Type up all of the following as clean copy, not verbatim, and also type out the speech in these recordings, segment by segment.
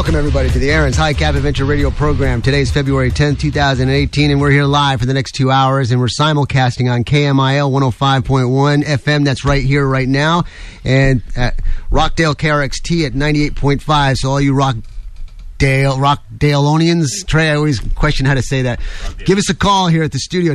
Welcome, everybody, to the Aaron's High Cap Adventure Radio program. Today's February 10th, 2018, and we're here live for the next 2 hours, and we're simulcasting on KMIL 105.1 FM. That's right here, right now, and at Rockdale KRXT at 98.5. So all you Rockdaleonians, Trey, I always question how to say that. Give us a call here at the studio,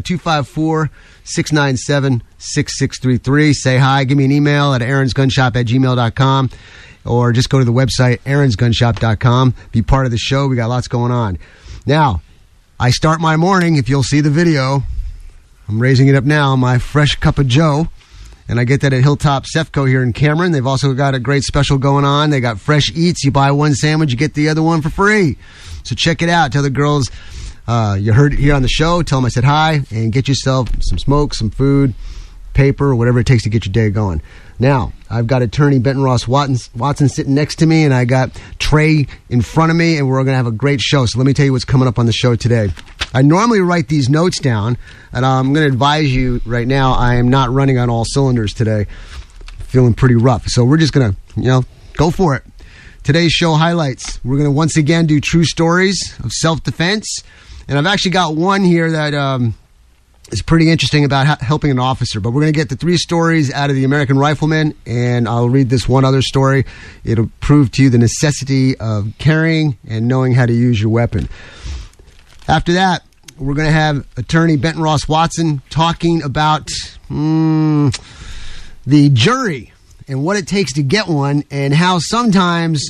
254-697-6633. Say hi. Give me an email at aaronsgunshop@gmail.com. Or just go to the website, aaronsgunshop.com. Be part of the show. We got lots going on. Now, I start my morning, if you'll see the video, I'm raising it up now, my fresh cup of joe. And I get that at Hilltop Cefco here in Cameron. They've also got a great special going on. They got fresh eats. You buy one sandwich, you get the other one for free. So check it out. Tell the girls you heard it here on the show. Tell them I said hi. And get yourself some smoke, some food, paper, whatever it takes to get your day going. Now, I've got attorney Benton Ross Watson sitting next to me, and I got Trey in front of me, and we're going to have a great show. So let me tell you what's coming up on the show today. I normally write these notes down, and I'm going to advise you right now, I am not running on all cylinders today. Feeling pretty rough. So we're just going to, go for it. Today's show highlights. We're going to once again do true stories of self-defense, and I've actually got one here that it's pretty interesting about helping an officer, but we're going to get the 3 stories out of the American Rifleman, and I'll read this one other story. It'll prove to you the necessity of carrying and knowing how to use your weapon. After that, we're going to have attorney Benton Ross Watson talking about the jury and what it takes to get one, and how sometimes,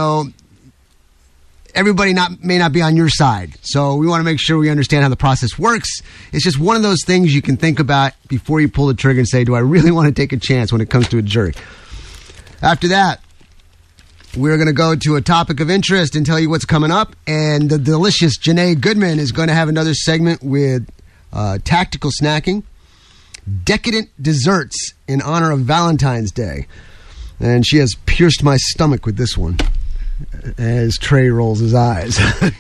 everybody may not be on your side. So we want to make sure we understand how the process works. It's just one of those things you can think about before you pull the trigger and say, do I really want to take a chance when it comes to a jury? After that, we're going to go to a topic of interest and tell you what's coming up. And the delicious Janae Goodman is going to have another segment with tactical snacking, decadent desserts in honor of Valentine's Day. And she has pierced my stomach with this one, as Trey rolls his eyes.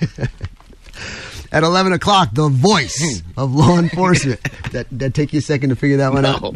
At 11 o'clock, the voice of law enforcement. That take you a second to figure that one out?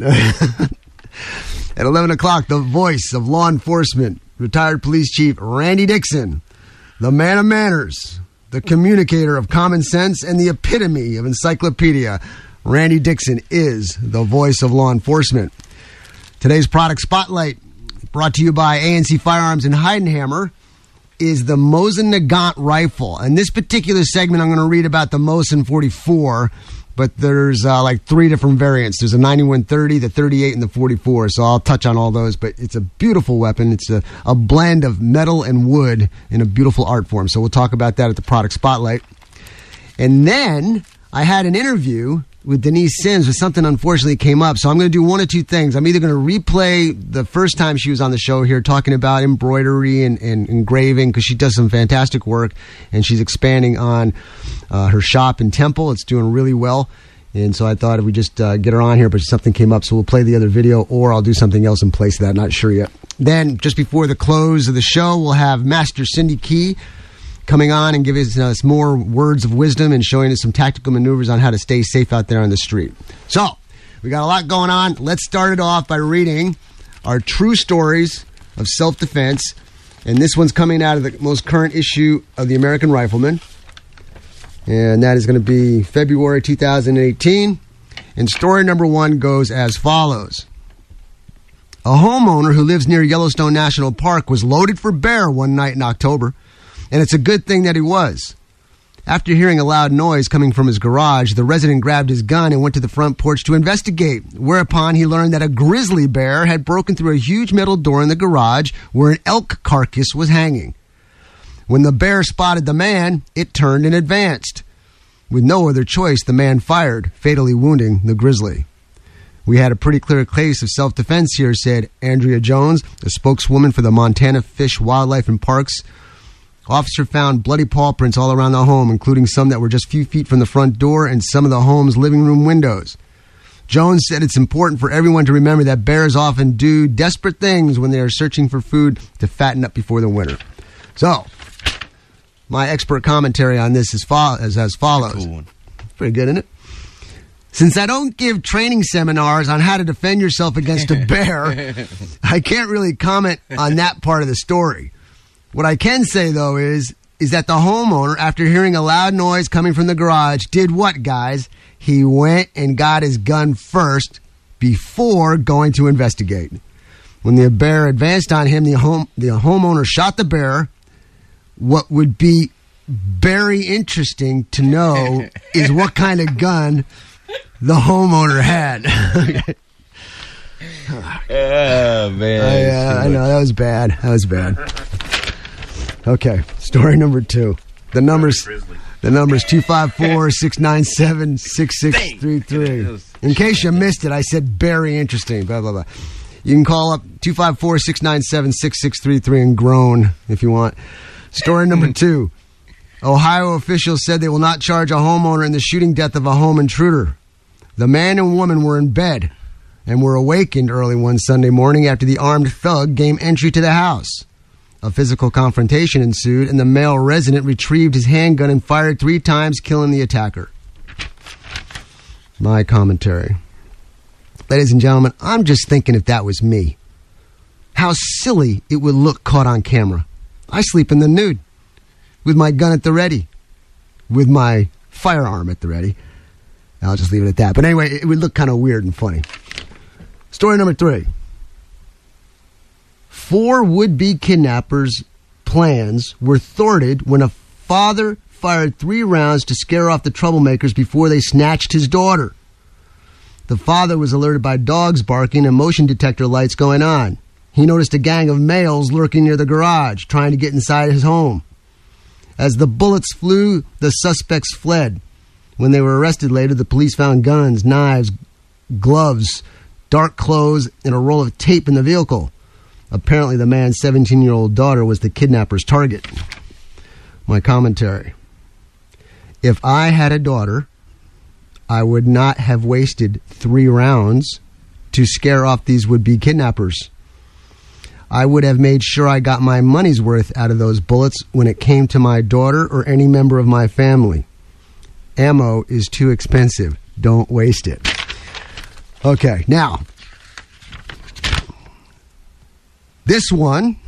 At 11 o'clock, the voice of law enforcement, retired police chief Randy Dixon, the man of manners, the communicator of common sense, and the epitome of encyclopedia. Randy Dixon is the voice of law enforcement. Today's product spotlight, brought to you by ANC Firearms in Heidenhammer, is the Mosin Nagant rifle. And this particular segment, I'm going to read about the Mosin 44, but there's 3 different variants. There's a 9130, the 38, and the 44, so I'll touch on all those. But it's a beautiful weapon. It's a blend of metal and wood in a beautiful art form. So we'll talk about that at the product spotlight. And then I had an interview with Denise Sims, but something unfortunately came up. So I'm going to do one of 2 things. I'm either going to replay the first time she was on the show here talking about embroidery and engraving, because she does some fantastic work, and she's expanding on her shop in Temple. It's doing really well. And so I thought if we just get her on here, but something came up, so we'll play the other video, or I'll do something else in place of that. Not sure yet. Then, just before the close of the show, we'll have Master Cindy Key coming on and giving us more words of wisdom and showing us some tactical maneuvers on how to stay safe out there on the street. So, we got a lot going on. Let's start it off by reading our true stories of self-defense. And this one's coming out of the most current issue of the American Rifleman. And that is going to be February 2018. And story number 1 goes as follows. A homeowner who lives near Yellowstone National Park was loaded for bear one night in October. And it's a good thing that he was. After hearing a loud noise coming from his garage, the resident grabbed his gun and went to the front porch to investigate, whereupon he learned that a grizzly bear had broken through a huge metal door in the garage where an elk carcass was hanging. When the bear spotted the man, it turned and advanced. With no other choice, the man fired, fatally wounding the grizzly. We had a pretty clear case of self-defense here, said Andrea Jones, a spokeswoman for the Montana Fish, Wildlife, and Parks. Officer found bloody paw prints all around the home, including some that were just a few feet from the front door and some of the home's living room windows. Jones said it's important for everyone to remember that bears often do desperate things when they are searching for food to fatten up before the winter. So, my expert commentary on this is as follows. Cool one. Pretty good, isn't it? Since I don't give training seminars on how to defend yourself against a bear, I can't really comment on that part of the story. What I can say, though, is that the homeowner, after hearing a loud noise coming from the garage, did what, guys? He went and got his gun first before going to investigate. When the bear advanced on him, the homeowner shot the bear. What would be very interesting to know is what kind of gun the homeowner had. Oh, man. I know. That was bad. Okay, story number 2. The number's 254-697-6633. In case you missed it, I said very interesting, blah, blah, blah. You can call up 254-697-6633 and groan if you want. Story number 2. Ohio officials said they will not charge a homeowner in the shooting death of a home intruder. The man and woman were in bed and were awakened early one Sunday morning after the armed thug gained entry to the house. A physical confrontation ensued, and the male resident retrieved his handgun and fired 3 times, killing the attacker. My commentary. Ladies and gentlemen, I'm just thinking if that was me, how silly it would look caught on camera. I sleep in the nude, with my gun at the ready, with my firearm at the ready. I'll just leave it at that. But anyway, it would look kind of weird and funny. Story number 3. 4 would-be kidnappers' plans were thwarted when a father fired 3 rounds to scare off the troublemakers before they snatched his daughter. The father was alerted by dogs barking and motion detector lights going on. He noticed a gang of males lurking near the garage, trying to get inside his home. As the bullets flew, the suspects fled. When they were arrested later, the police found guns, knives, gloves, dark clothes, and a roll of tape in the vehicle. Apparently, the man's 17-year-old daughter was the kidnapper's target. My commentary. If I had a daughter, I would not have wasted 3 rounds to scare off these would-be kidnappers. I would have made sure I got my money's worth out of those bullets when it came to my daughter or any member of my family. Ammo is too expensive. Don't waste it. Okay, now, this one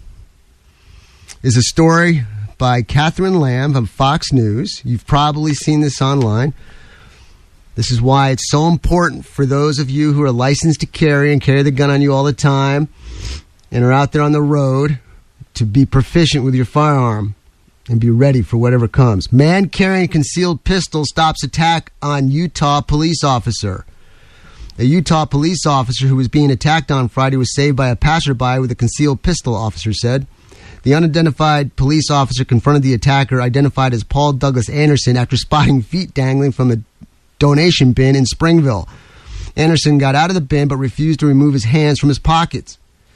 is a story by Catherine Lamb of Fox News. You've probably seen this online. This is why it's so important for those of you who are licensed to carry and carry the gun on you all the time and are out there on the road to be proficient with your firearm and be ready for whatever comes. Man carrying concealed pistol stops attack on Utah police officer. A Utah police officer who was being attacked on Friday was saved by a passerby with a concealed pistol, officer said. The unidentified police officer confronted the attacker, identified as Paul Douglas Anderson, after spotting feet dangling from a donation bin in Springville. Anderson got out of the bin but refused to remove his hands from his pockets.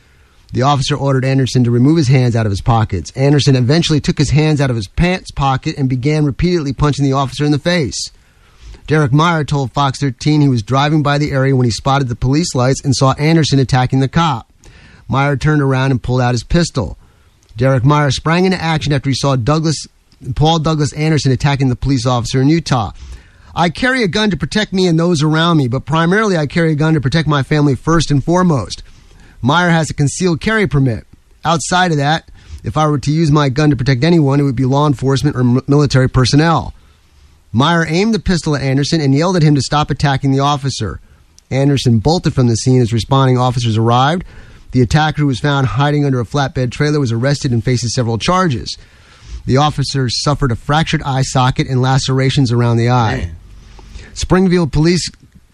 The officer ordered Anderson to remove his hands out of his pockets. Anderson eventually took his hands out of his pants pocket and began repeatedly punching the officer in the face. Derek Meyer told Fox 13 he was driving by the area when he spotted the police lights and saw Anderson attacking the cop. Meyer turned around and pulled out his pistol. Derek Meyer sprang into action after he saw Paul Douglas Anderson attacking the police officer in Utah. I carry a gun to protect me and those around me, but primarily I carry a gun to protect my family first and foremost. Meyer has a concealed carry permit. Outside of that, if I were to use my gun to protect anyone, it would be law enforcement or military personnel. Meyer aimed the pistol at Anderson and yelled at him to stop attacking the officer. Anderson bolted from the scene as responding officers arrived. The attacker, who was found hiding under a flatbed trailer, was arrested and faces several charges. The officer suffered a fractured eye socket and lacerations around the eye. Man. Springfield Police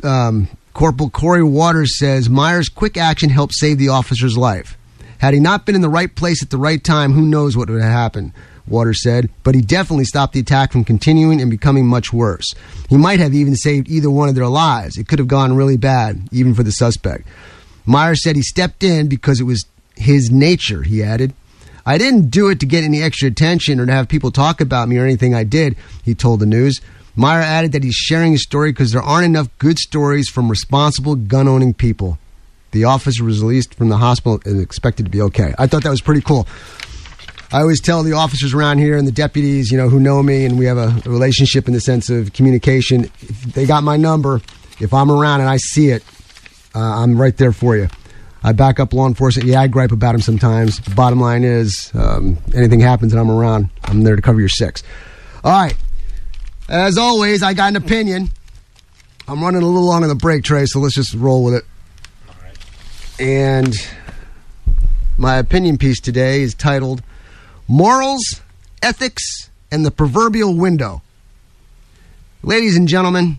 Corporal Corey Waters says Meyer's quick action helped save the officer's life. Had he not been in the right place at the right time, who knows what would have happened, Waters said, but he definitely stopped the attack from continuing and becoming much worse. He might have even saved either one of their lives. It could have gone really bad, even for the suspect. Meyer said he stepped in because it was his nature, he added. I didn't do it to get any extra attention or to have people talk about me or anything I did, he told the news. Meyer added that he's sharing his story because there aren't enough good stories from responsible gun-owning people. The officer was released from the hospital and expected to be okay. I thought that was pretty cool. I always tell the officers around here and the deputies, who know me, and we have a relationship in the sense of communication. If they got my number, if I'm around and I see it, I'm right there for you. I back up law enforcement. Yeah, I gripe about them sometimes. The bottom line is, anything happens and I'm around, I'm there to cover your six. All right. As always, I got an opinion. I'm running a little long on the break, Trey, so let's just roll with it. All right. And my opinion piece today is titled Morals, Ethics, and the Proverbial Window. Ladies and gentlemen,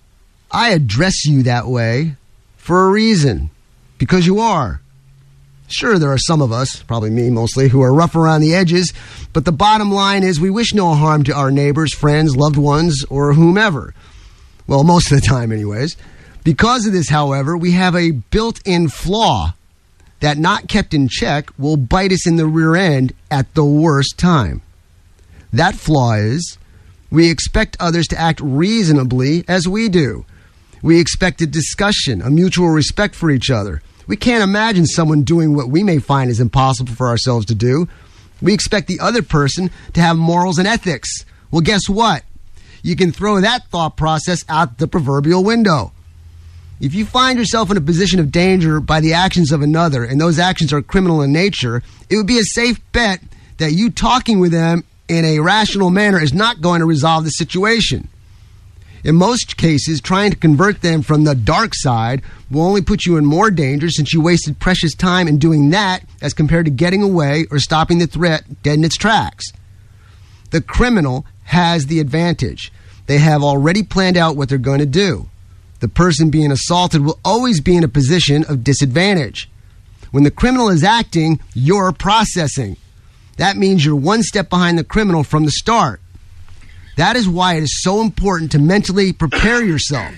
I address you that way for a reason. Because you are. Sure, there are some of us, probably me mostly, who are rough around the edges, but the bottom line is we wish no harm to our neighbors, friends, loved ones, or whomever. Well, most of the time anyways. Because of this, however, we have a built-in flaw that, not kept in check, will bite us in the rear end at the worst time. That flaw is we expect others to act reasonably as we do. We expect a discussion, a mutual respect for each other. We can't imagine someone doing what we may find is impossible for ourselves to do. We expect the other person to have morals and ethics. Well, guess what? You can throw that thought process out the proverbial window. If you find yourself in a position of danger by the actions of another, and those actions are criminal in nature, it would be a safe bet that you talking with them in a rational manner is not going to resolve the situation. In most cases, trying to convert them from the dark side will only put you in more danger since you wasted precious time in doing that as compared to getting away or stopping the threat dead in its tracks. The criminal has the advantage. They have already planned out what they're going to do. The person being assaulted will always be in a position of disadvantage. When the criminal is acting, you're processing. That means you're one step behind the criminal from the start. That is why it is so important to mentally prepare yourself.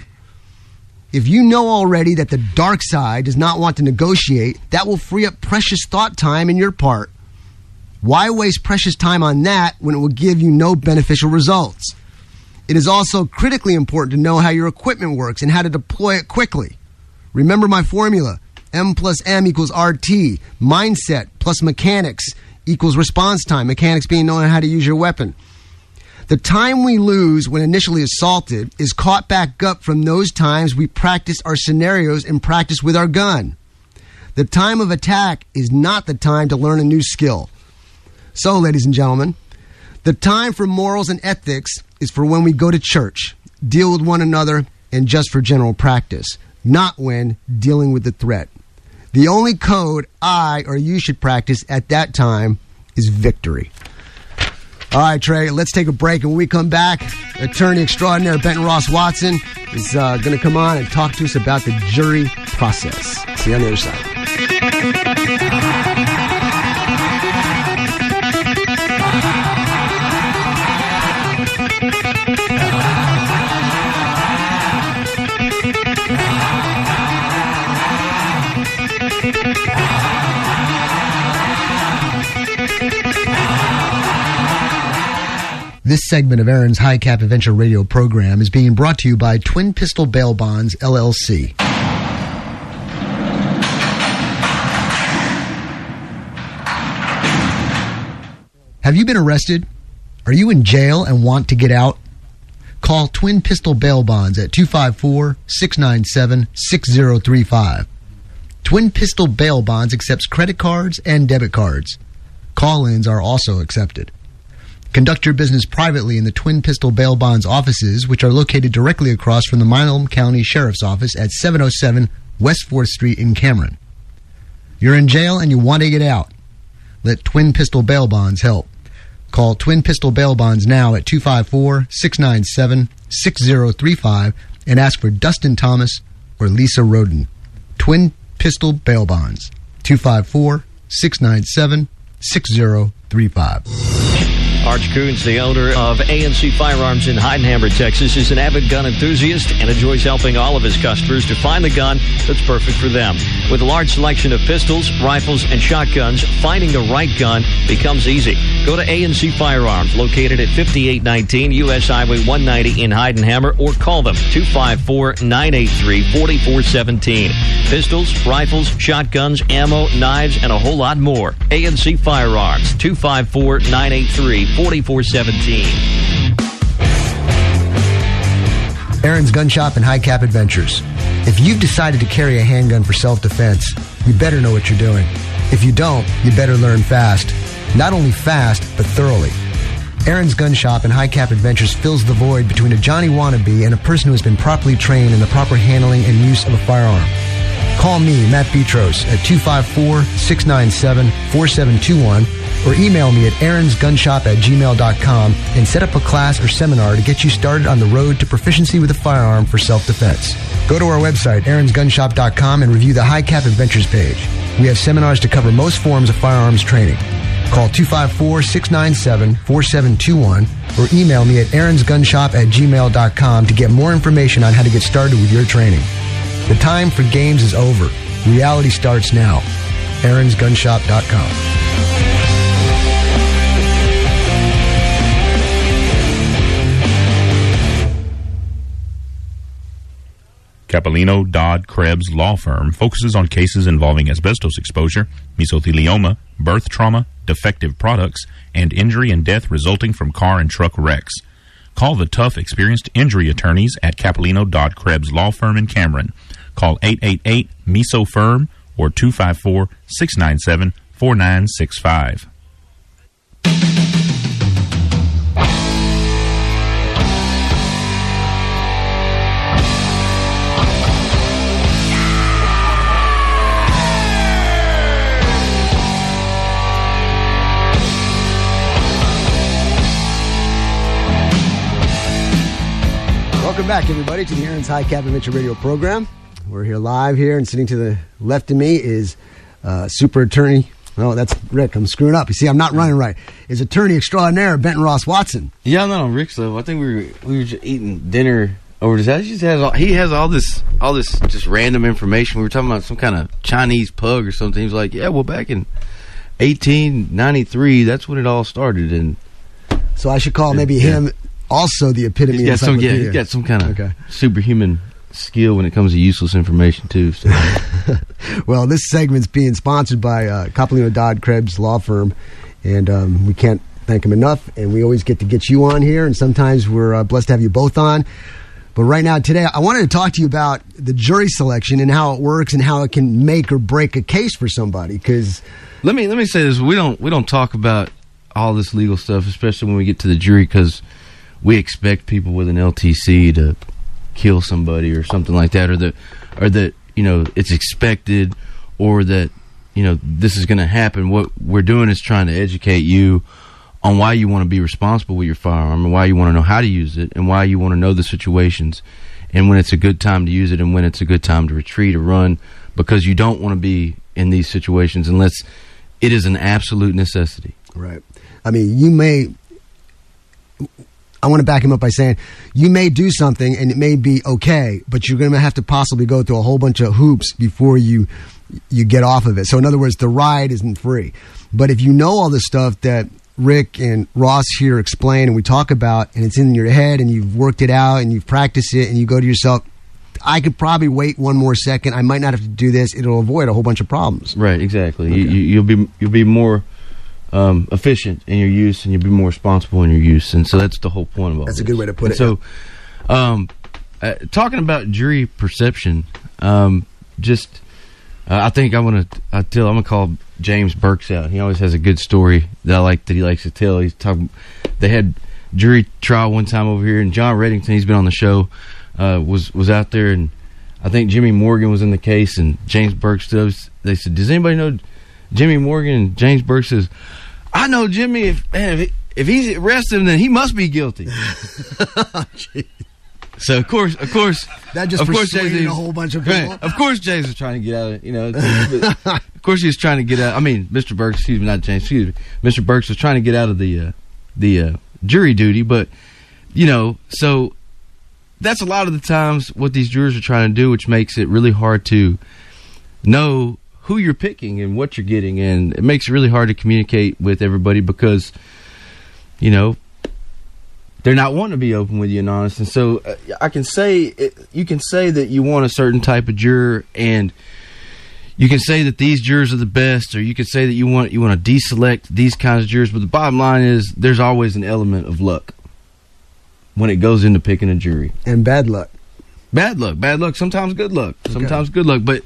If you know already that the dark side does not want to negotiate, that will free up precious thought time in your part. Why waste precious time on that when it will give you no beneficial results? It is also critically important to know how your equipment works and how to deploy it quickly. Remember my formula, M plus M equals RT, mindset plus mechanics equals response time, mechanics being knowing how to use your weapon. The time we lose when initially assaulted is caught back up from those times we practice our scenarios and practice with our gun. The time of attack is not the time to learn a new skill. So, ladies and gentlemen, the time for morals and ethics is for when we go to church, deal with one another, and just for general practice, not when dealing with the threat. The only code I or you should practice at that time is victory. All right, Trey, let's take a break. And when we come back, attorney extraordinaire Benton Ross Watson is going to come on and talk to us about the jury process. See you on the other side. This segment of Aaron's High Cap Adventure radio program is being brought to you by Twin Pistol Bail Bonds, LLC. Have you been arrested? Are you in jail and want to get out? Call Twin Pistol Bail Bonds at 254-697-6035. Twin Pistol Bail Bonds accepts credit cards and debit cards. Call-ins are also accepted. Conduct your business privately in the Twin Pistol Bail Bonds offices, which are located directly across from the Milam County Sheriff's Office at 707 West 4th Street in Cameron. You're in jail and you want to get out. Let Twin Pistol Bail Bonds help. Call Twin Pistol Bail Bonds now at 254-697-6035 and ask for Dustin Thomas or Lisa Roden. Twin Pistol Bail Bonds, 254-697-6035. Arch Coons, the owner of ANC Firearms in Heidenhammer, Texas, is an avid gun enthusiast and enjoys helping all of his customers to find the gun that's perfect for them. With a large selection of pistols, rifles, and shotguns, finding the right gun becomes easy. Go to ANC Firearms, located at 5819 U.S. Highway 190 in Heidenhammer, or call them 254-983-4417. Pistols, rifles, shotguns, ammo, knives, and a whole lot more. ANC Firearms, 254-983-4417. Aaron's Gun Shop and High Cap Adventures. If you've decided to carry a handgun for self-defense, you better know what you're doing. If you don't, you better learn fast. Not only fast, but thoroughly. Aaron's Gun Shop and High Cap Adventures fills the void between a Johnny wannabe and a person who has been properly trained in the proper handling and use of a firearm. Call me, Matt Petros, at 254-697-4721 or email me at aaronsgunshop@gmail.com and set up a class or seminar to get you started on the road to proficiency with a firearm for self-defense. Go to our website, aaronsgunshop.com, and review the High Cap Adventures page. We have seminars to cover most forms of firearms training. Call 254-697-4721 or email me at aaronsgunshop@gmail.com to get more information on how to get started with your training. The time for games is over. Reality starts now. aaronsgunshop.com. Capellino Dodd Krebs Law Firm focuses on cases involving asbestos exposure, mesothelioma, birth trauma, defective products, and injury and death resulting from car and truck wrecks. Call the tough, experienced injury attorneys at Capellino Dodd Krebs Law Firm in Cameron. Call 888-MESO-FIRM or 254-697-4965. Welcome back, everybody, to the Aaron's High Cap Adventure Radio program. We're here live here, and sitting to the left of me is super attorney. Oh, that's Rick. I'm screwing up. You see, I'm not running right. Is attorney extraordinaire Benton Ross Watson. Yeah, no, Rick's though. I think we were just eating dinner over his house. He has all this just random information. We were talking about some kind of Chinese pug or something. He was like, yeah, well, back in 1893, that's when it all started. And so I should call maybe him also the epitome of encyclopedia. He's got some kind of superhuman skill when it comes to useless information too. So. Well, this segment's being sponsored by Capellino Dodd Krebs Law Firm, and we can't thank them enough. And we always get to get you on here, and sometimes we're blessed to have you both on. But right now, today, I wanted to talk to you about the jury selection and how it works and how it can make or break a case for somebody. Because let me say this: we don't talk about all this legal stuff, especially when we get to the jury, because we expect people with an LTC to kill somebody or something like that, or that it's expected, or that this is going to happen. What we're doing is trying to educate you on why you want to be responsible with your firearm, and why you want to know how to use it, and why you want to know the situations, and when it's a good time to use it, and when it's a good time to retreat or run, because you don't want to be in these situations unless it is an absolute necessity. Right. I mean, I want to back him up by saying you may do something and it may be okay, but you're going to have to possibly go through a whole bunch of hoops before you get off of it. So in other words, the ride isn't free. But if you know all the stuff that Rick and Ross here explain and we talk about, and it's in your head and you've worked it out and you've practiced it, and you go to yourself, I could probably wait one more second. I might not have to do this. It'll avoid a whole bunch of problems. Right, exactly. Okay. You'll be more efficient in your use, and you'll be more responsible in your use, and so that's the whole point of all That's this. A good way to put it. So, talking about jury perception, I think I'm gonna call James Burks out. He always has a good story that he likes to tell. They had jury trial one time over here, and John Reddington, he's been on the show, was out there, and I think Jimmy Morgan was in the case, and James Burks. They said, "Does anybody know Jimmy Morgan?" And James Burks says, "I know Jimmy. If he's arrested, then he must be guilty." So of course that just persuaded a whole bunch of people. Of course, James was trying to get out of it. Of course, he was trying to get out. I mean, Mr. Burks, excuse me, not James. Excuse me, Mr. Burks was trying to get out of the jury duty, but so that's a lot of the times what these jurors are trying to do, which makes it really hard to know who you're picking and what you're getting, and it makes it really hard to communicate with everybody because they're not wanting to be open with you and honest. And so you can say that you want a certain type of juror, and you can say that these jurors are the best, or you can say that you want to deselect these kinds of jurors, but the bottom line is there's always an element of luck when it goes into picking a jury. And bad luck. Sometimes good luck. Sometimes good luck, but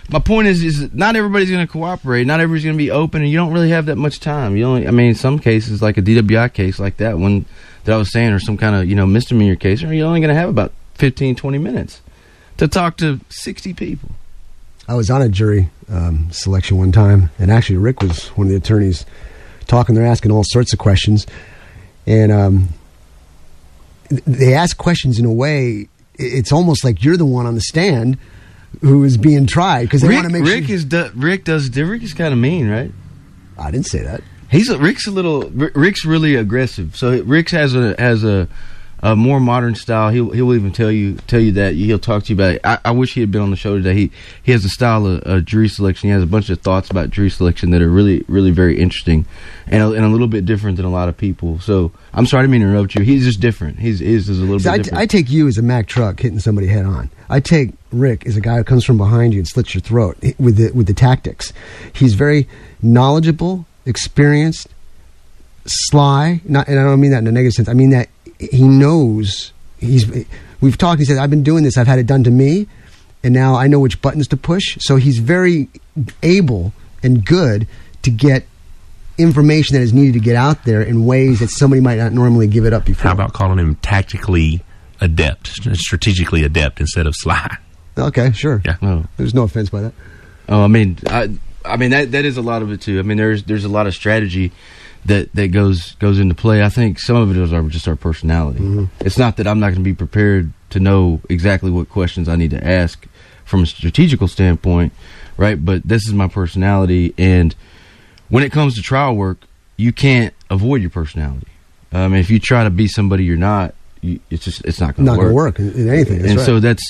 my point is not everybody's going to cooperate. Not everybody's going to be open, and you don't really have that much time. In some cases, like a DWI case like that one that I was saying, or some kind of, misdemeanor case, you're only going to have about 15, 20 minutes to talk to 60 people. I was on a jury selection one time, and actually Rick was one of the attorneys talking. They're asking all sorts of questions, and they ask questions in a way, it's almost like you're the one on the stand who is being tried, because they want to make Rick is kind of mean, right? I didn't say that. Rick's really aggressive. So Rick has a more modern style. He'll even tell you that. He'll talk to you about it. I wish he had been on the show today. He has a style of jury selection. He has a bunch of thoughts about jury selection that are really, really very interesting and a little bit different than a lot of people. So I'm sorry to interrupt you. He's just different. He's a little bit different. I take you as a Mack truck hitting somebody head on. I take Rick as a guy who comes from behind you and slits your throat with the tactics. He's very knowledgeable, experienced, sly. And I don't mean that in a negative sense. I mean that he knows. We've talked. He said, "I've been doing this. I've had it done to me, and now I know which buttons to push." So he's very able and good to get information that is needed to get out there in ways that somebody might not normally give it up before. How about calling him tactically adept, strategically adept instead of sly? Okay, sure. Yeah. Oh, there's no offense by that. Oh, I mean that is a lot of it too. I mean, there's a lot of strategy that goes into play. I think some of it is just our personality. Mm-hmm. It's not that I'm not going to be prepared to know exactly what questions I need to ask from a strategical standpoint, right? But this is my personality, and when it comes to trial work, you can't avoid your personality. If you try to be somebody you're not, it's not going to work. Not going to work in anything. That's and right. So that's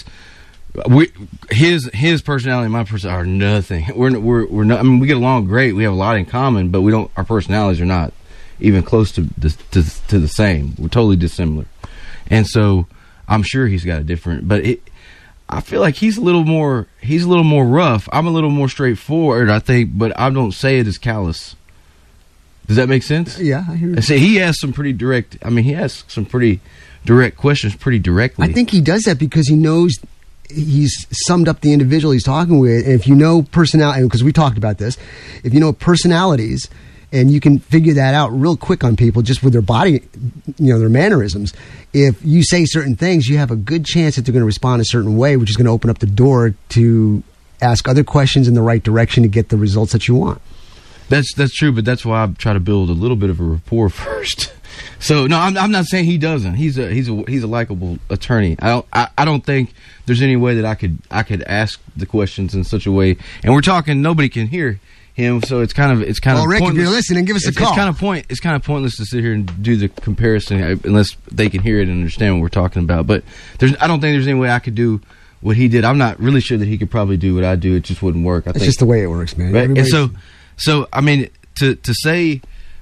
his personality and my personality are nothing. We're not. I mean, we get along great. We have a lot in common, but we don't. Our personalities are not even close to the same. We're totally dissimilar, and so I'm sure he's got a different. But I feel like he's a little more rough. I'm a little more straightforward, I think, but I don't say it as callous. Does that make sense? Yeah, I hear you. I say he asks some pretty direct. I mean, he asks some pretty direct questions, pretty directly. I think he does that because he knows he's summed up the individual he's talking with. And if you know personality, because we talked about this, if you know personalities and you can figure that out real quick on people just with their body, their mannerisms, if you say certain things, you have a good chance that they're going to respond a certain way, which is going to open up the door to ask other questions in the right direction to get the results that you want. That's true, but that's why I try to build a little bit of a rapport first. So no, I'm not saying he doesn't. He's a likable attorney. I don't think there's any way that I could ask the questions in such a way. And we're talking, nobody can hear him, so it's kind of Rick, pointless. if you're listening, give us a call. It's kind of pointless to sit here and do the comparison unless they can hear it and understand what we're talking about. But I don't think there's any way I could do what he did. I'm not really sure that he could probably do what I do. It just wouldn't work. It's just the way it works, man. Right? And so I mean, to say,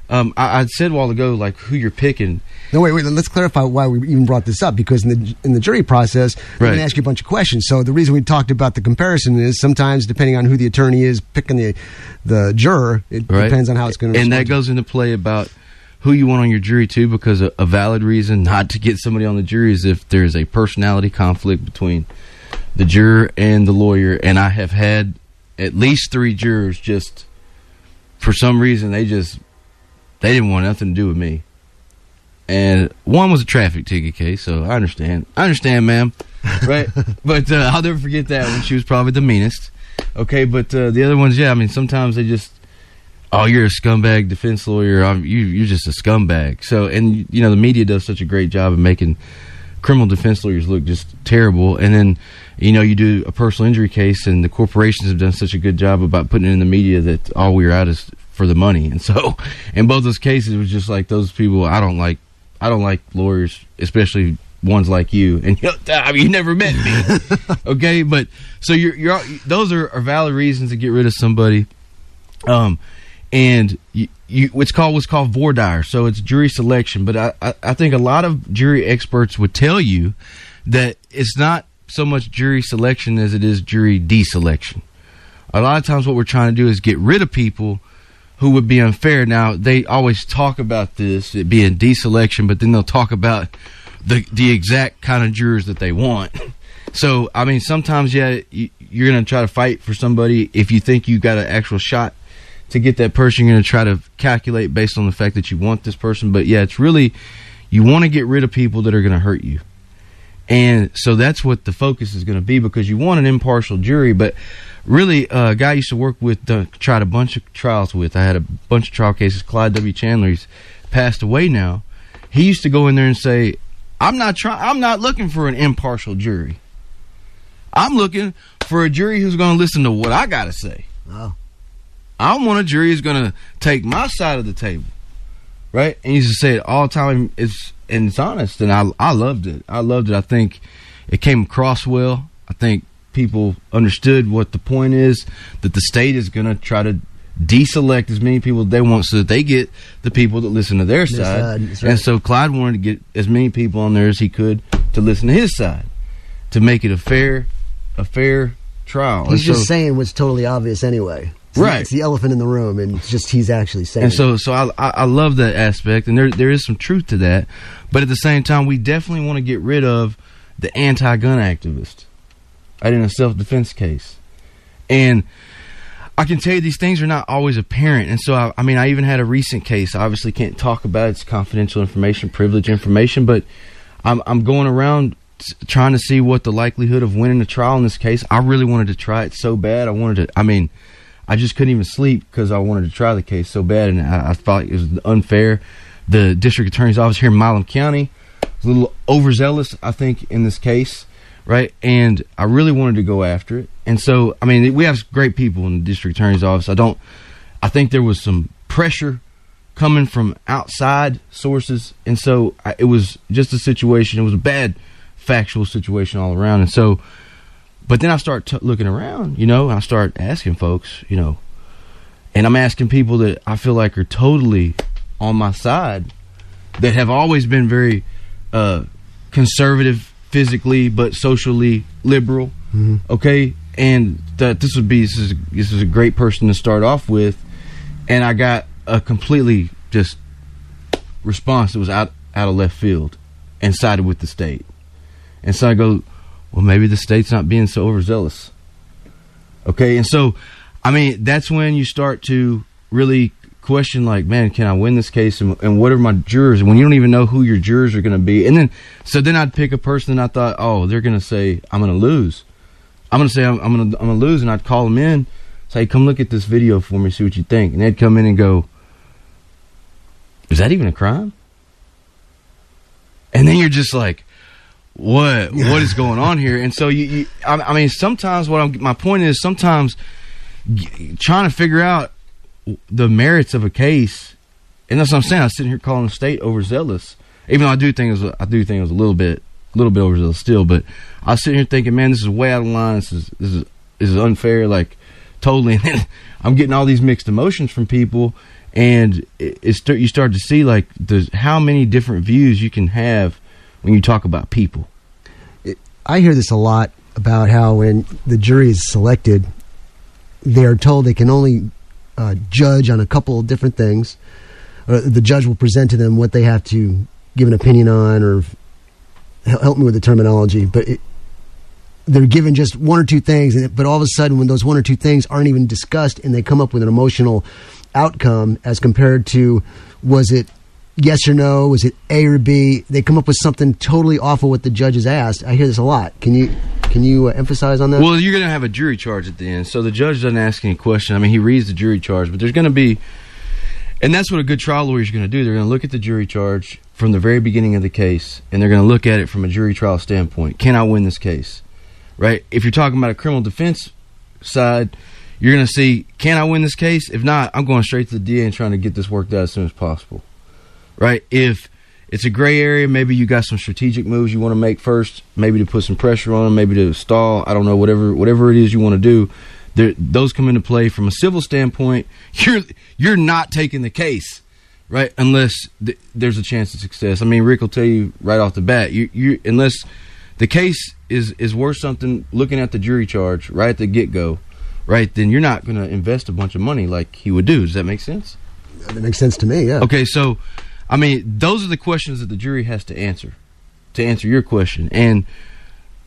I said a while ago, like, who you're picking. No, wait. Let's clarify why we even brought this up, because in the jury process, we're going to ask you a bunch of questions. So the reason we talked about the comparison is sometimes, depending on who the attorney is picking the juror, it depends on how it's going to. And that goes into play about who you want on your jury too, because a valid reason not to get somebody on the jury is if there's a personality conflict between the juror and the lawyer. And I have had at least 3 jurors just, for some reason, they didn't want nothing to do with me. And one was a traffic ticket case, so I understand. Ma'am. Right? But I'll never forget that one. She was probably the meanest. Okay, but the other ones, I mean, sometimes they just, oh, you're a scumbag defense lawyer. You're just a scumbag. So, and, the media does such a great job of making criminal defense lawyers look just terrible. And then, you do a personal injury case, and the corporations have done such a good job about putting it in the media that all we're out is for the money. And so in both those cases, it was just like, those people, I don't like lawyers, especially ones like you. And you never met me. Okay. But so you're those are valid reasons to get rid of somebody. And what's called voir dire. So it's jury selection. But I think a lot of jury experts would tell you that it's not so much jury selection as it is jury deselection. A lot of times what we're trying to do is get rid of people who would be unfair. Now, they always talk about this, it being deselection, but then they'll talk about the exact kind of jurors that they want. So, I mean, sometimes, yeah, you're going to try to fight for somebody. If you think you got an actual shot to get that person, you're going to try to calculate based on the fact that you want this person. But, yeah, it's really, you want to get rid of people that are going to hurt you. And so that's what the focus is going to be, because you want an impartial jury. But really, a guy I used to work with, tried a bunch of trials with. I had a bunch of trial cases. Clyde W. Chandler, he's passed away now. He used to go in there and say, I'm not looking for an impartial jury. I'm looking for a jury who's going to listen to what I got to say. Oh. I want a jury who's going to take my side of the table, right? And he used to say it all the time. It's honest, and I loved it. I think it came across well. I think people understood what the point is, that the state is going to try to deselect as many people as they want so that they get the people that listen to their side. Right. And so Clyde wanted to get as many people on there as he could to listen to his side, to make it a fair trial. He's just saying what's totally obvious anyway. Right. It's the elephant in the room, and it's just he's actually saying. And so I love that aspect, and there is some truth to that. But at the same time, we definitely want to get rid of the anti-gun activist in a self-defense case. And I can tell you these things are not always apparent. And so, I mean, I even had a recent case. I obviously can't talk about it. It's confidential information, privileged information. But I'm going around trying to see what the likelihood of winning the trial in this case. I really wanted to try it so bad. I just couldn't even sleep because I wanted to try the case so bad, and I thought it was unfair. The district attorney's office here in Milam County was a little overzealous, I think, in this case, right? And I really wanted to go after it. And so, I mean, we have great people in the district attorney's office. I think there was some pressure coming from outside sources, and so it was just a situation. It was a bad factual situation all around, and so. But then I start looking around, and I start asking folks, and I'm asking people that I feel like are totally on my side, that have always been very conservative physically, but socially liberal. Mm-hmm. Okay, and that this is a great person to start off with, and I got a completely just response that was out of left field and sided with the state, and so I go, well, maybe the state's not being so overzealous. Okay, and so, I mean, that's when you start to really question, like, man, can I win this case? And what are my jurors? When you don't even know who your jurors are going to be. And then I'd pick a person and I thought, oh, they're going to say, I'm going to lose. I'm going to say, I'm going to lose. And I'd call them in, say, come look at this video for me, see what you think. And they'd come in and go, is that even a crime? And then you're just like, what is going on here? And so I mean, sometimes my point is sometimes trying to figure out the merits of a case, and that's what I'm saying. I'm sitting here calling the state overzealous, even though I do think it was a little bit overzealous still. But I was sitting here thinking, man, this is way out of line. This is unfair, like totally. And then I'm getting all these mixed emotions from people, and you start to see like how many different views you can have when you talk about people. I hear this a lot about how when the jury is selected, they are told they can only judge on a couple of different things. The judge will present to them what they have to give an opinion on, or help me with the terminology, but they're given just one or two things, but all of a sudden when those one or two things aren't even discussed and they come up with an emotional outcome as compared to, was it yes or no? Was it A or B? They come up with something totally off of what the judge has asked. I hear this a lot. Can you emphasize on that? Well, you're going to have a jury charge at the end, so the judge doesn't ask any question. I mean, he reads the jury charge, but there's going to be, and that's what a good trial lawyer is going to do. They're going to look at the jury charge from the very beginning of the case, and they're going to look at it from a jury trial standpoint. Can I win this case? Right? If you're talking about a criminal defense side, you're going to see, can I win this case? If not, I'm going straight to the DA and trying to get this worked out as soon as possible. Right? If it's a gray area, maybe you got some strategic moves you want to make first, maybe to put some pressure on them, maybe to stall, I don't know, whatever it is you want to do. Those come into play. From a civil standpoint. You're not taking the case, right? Unless there's a chance of success. I mean, Rick will tell you right off the bat, you unless the case is worth something, looking at the jury charge right at the get-go, right, then you're not going to invest a bunch of money like he would do. Does that make sense? That makes sense to me, yeah. Okay, so I mean, those are the questions that the jury has to answer your question. And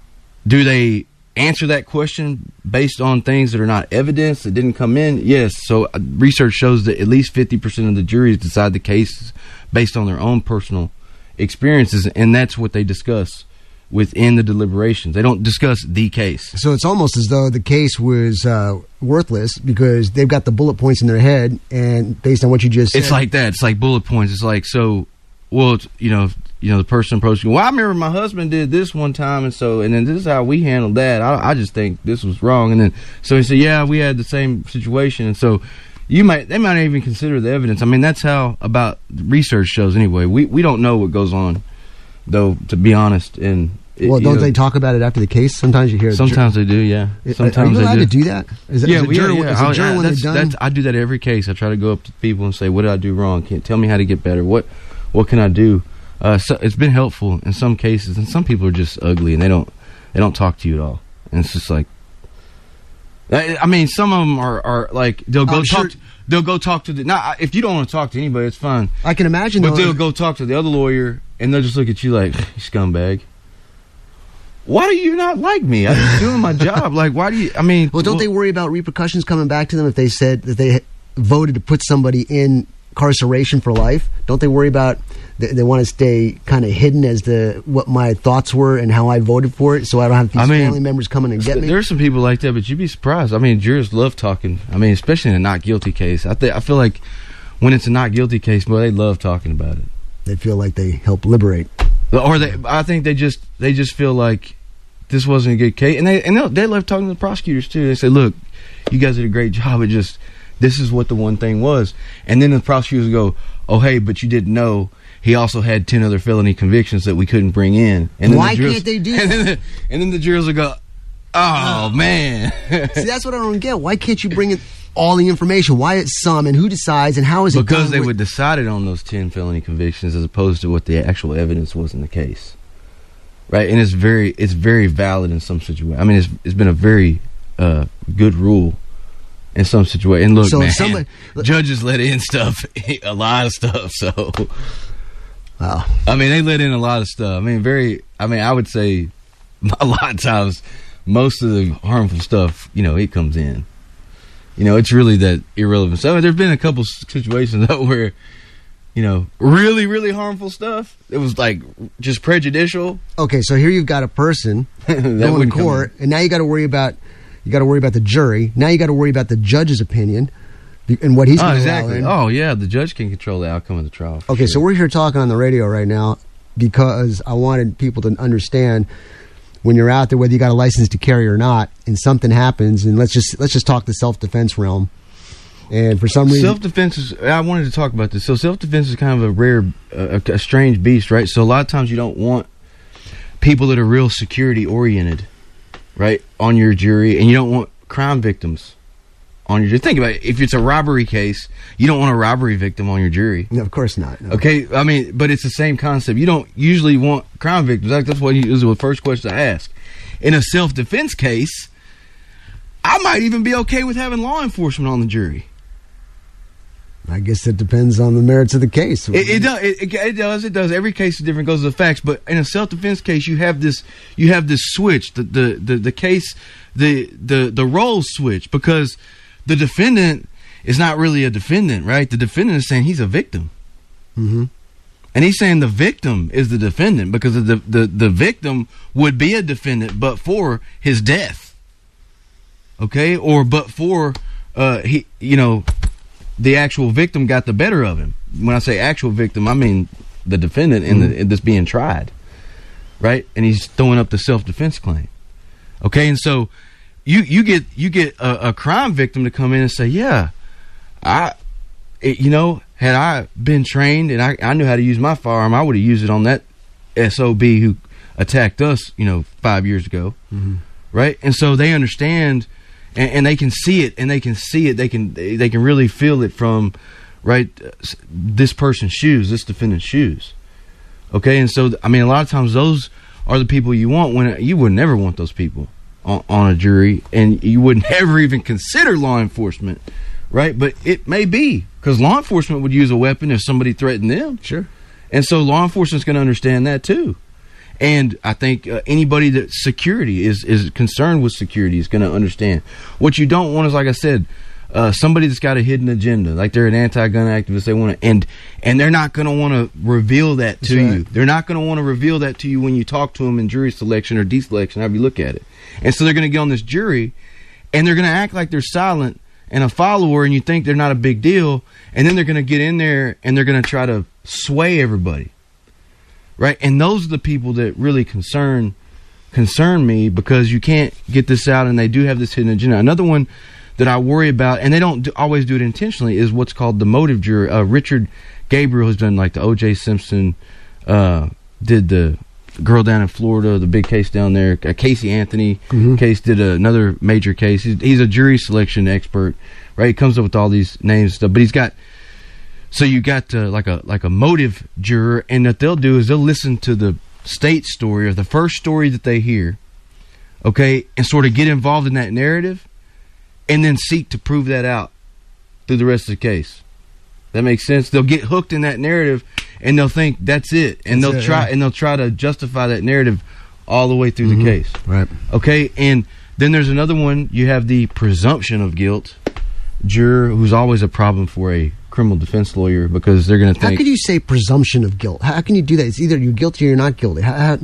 Do they answer that question based on things that are not evidence that didn't come in? Yes. So research shows that at least 50% of the juries decide the case based on their own personal experiences, and that's what they discuss within the deliberations. They don't discuss the case. So it's almost as though the case was worthless because they've got the bullet points in their head, and based on what you just said. It's like that. It's like bullet points. It's like, so, well, it's, you know, the person approaching, well, I remember my husband did this one time, and then this is how we handled that. I just think this was wrong. And then, so he said, yeah, we had the same situation. And so they might not even consider the evidence. I mean, that's how about research shows anyway. We don't know what goes on, though, to be honest. And don't they talk about it after the case? Sometimes you hear. Sometimes they do, yeah. Sometimes are you allowed they to do that? Is it when they're done? I do that every case. I try to go up to people and say, "What did I do wrong? Tell me how to get better. What can I do?" So it's been helpful in some cases, and some people are just ugly and they don't talk to you at all. And it's just like, I mean, some of them are like they'll go talk to the. Now, if you don't want to talk to anybody, it's fine. I can imagine, but they'll go talk to the other lawyer and they'll just look at you like, "You scumbag. Why do you not like me? I'm just doing my job. Like, why do you? I mean, well, don't they worry about repercussions coming back to them if they said that they voted to put somebody in incarceration for life? Don't they worry about they want to stay kind of hidden as to what my thoughts were and how I voted for it, so I don't have these family members coming and get me? There's some people like that, but you'd be surprised. I mean, jurors love talking. I mean, especially in a not guilty case. I feel like when it's a not guilty case, boy, they love talking about it. They feel like they help liberate, or I think they just feel like this wasn't a good case, and they love talking to the prosecutors too. They say, "Look, you guys did a great job. It just this is what the one thing was," and then the prosecutors go, "Oh, hey, but you didn't know he also had 10 other felony convictions that we couldn't bring in." And then why can't they do that? And then the jurors will go, "Oh, man." See, that's what I don't get. Why can't you bring in all the information? Why it's some, and who decides, and how is it because done? They would decide it on those 10 felony convictions as opposed to what the actual evidence was in the case. Right, and it's very valid in some situations. I mean, it's been a very good rule in some situations. And look, so man, judges let in stuff, a lot of stuff. So, wow. I mean, they let in a lot of stuff. I would say a lot of times, most of the harmful stuff, it comes in. It's really that irrelevant. So there's been a couple situations though where, really, really harmful stuff. It was like just prejudicial. Okay, so here you've got a person going to court, and now you got to worry about the jury. Now you got to worry about the judge's opinion and what he's going to allow in. Oh yeah, the judge can control the outcome of the trial. Okay, so we're here talking on the radio right now because I wanted people to understand when you're out there, whether you got a license to carry or not, and something happens, and let's just talk the self-defense realm. And for some reason, self-defense is. I wanted to talk about this. So self-defense is kind of a rare, a strange beast, right? So a lot of times you don't want people that are real security-oriented, right, on your jury, and you don't want crime victims on your jury. Think about it. If it's a robbery case, you don't want a robbery victim on your jury. No, of course not. No. Okay, I mean, but it's the same concept. You don't usually want crime victims. That's what is the first question I ask. In a self-defense case, I might even be okay with having law enforcement on the jury. I guess it depends on the merits of the case. It does. Every case is different, goes to the facts. But in a self-defense case, you have this switch, the case, the roles switch, because the defendant is not really a defendant, right? The defendant is saying he's a victim, and he's saying the victim is the defendant because the victim would be a defendant, but for his death, okay, or but for the actual victim got the better of him. When I say actual victim, I mean the defendant that's being tried, right? And he's throwing up the self-defense claim. Okay, and so you get a crime victim to come in and say, yeah, had I been trained and I knew how to use my firearm, I would have used it on that SOB who attacked us, 5 years ago, right? And so they understand. And they can see it, and they can really feel it from, right, this person's shoes, this defendant's shoes. Okay, and so, I mean, a lot of times those are the people you want when you would never want those people on a jury, and you would never even consider law enforcement, right? But it may be, because law enforcement would use a weapon if somebody threatened them. Sure. And so law enforcement's going to understand that too. And I think anybody that security is concerned with security is going to understand. What you don't want is, like I said, somebody that's got a hidden agenda, like they're an anti-gun activist. They want to, and they're not going to want to reveal that to you. They're not going to want to reveal that to you when you talk to them in jury selection or deselection, however you look at it. And so they're going to get on this jury, and they're going to act like they're silent and a follower, and you think they're not a big deal, and then they're going to get in there and they're going to try to sway everybody. Right, and those are the people that really concern me, because you can't get this out, and they do have this hidden agenda. Another one that I worry about, and they don't always do it intentionally, is what's called the motive jury. Richard Gabriel has done like the O.J. Simpson, did the girl down in Florida, the big case down there, Casey Anthony case, did another major case. He's a jury selection expert, right? He comes up with all these names and stuff, but he's got. So you got like a motive juror, and what they'll do is they'll listen to the state story or the first story that they hear, okay, and sort of get involved in that narrative, and then seek to prove that out through the rest of the case. That makes sense. They'll get hooked in that narrative, and they'll think that's it, and they'll try to justify that narrative all the way through the case. Right. Okay, and then there's another one. You have the presumption of guilt juror, who's always a problem for a criminal defense lawyer, because they're going to think. How could you say presumption of guilt? How can you do that? It's either you're guilty or you're not guilty.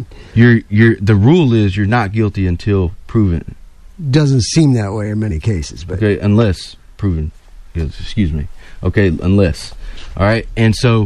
The rule is you're not guilty until proven. Doesn't seem that way in many cases, but okay, unless proven. Excuse me. Okay, unless. All right, and so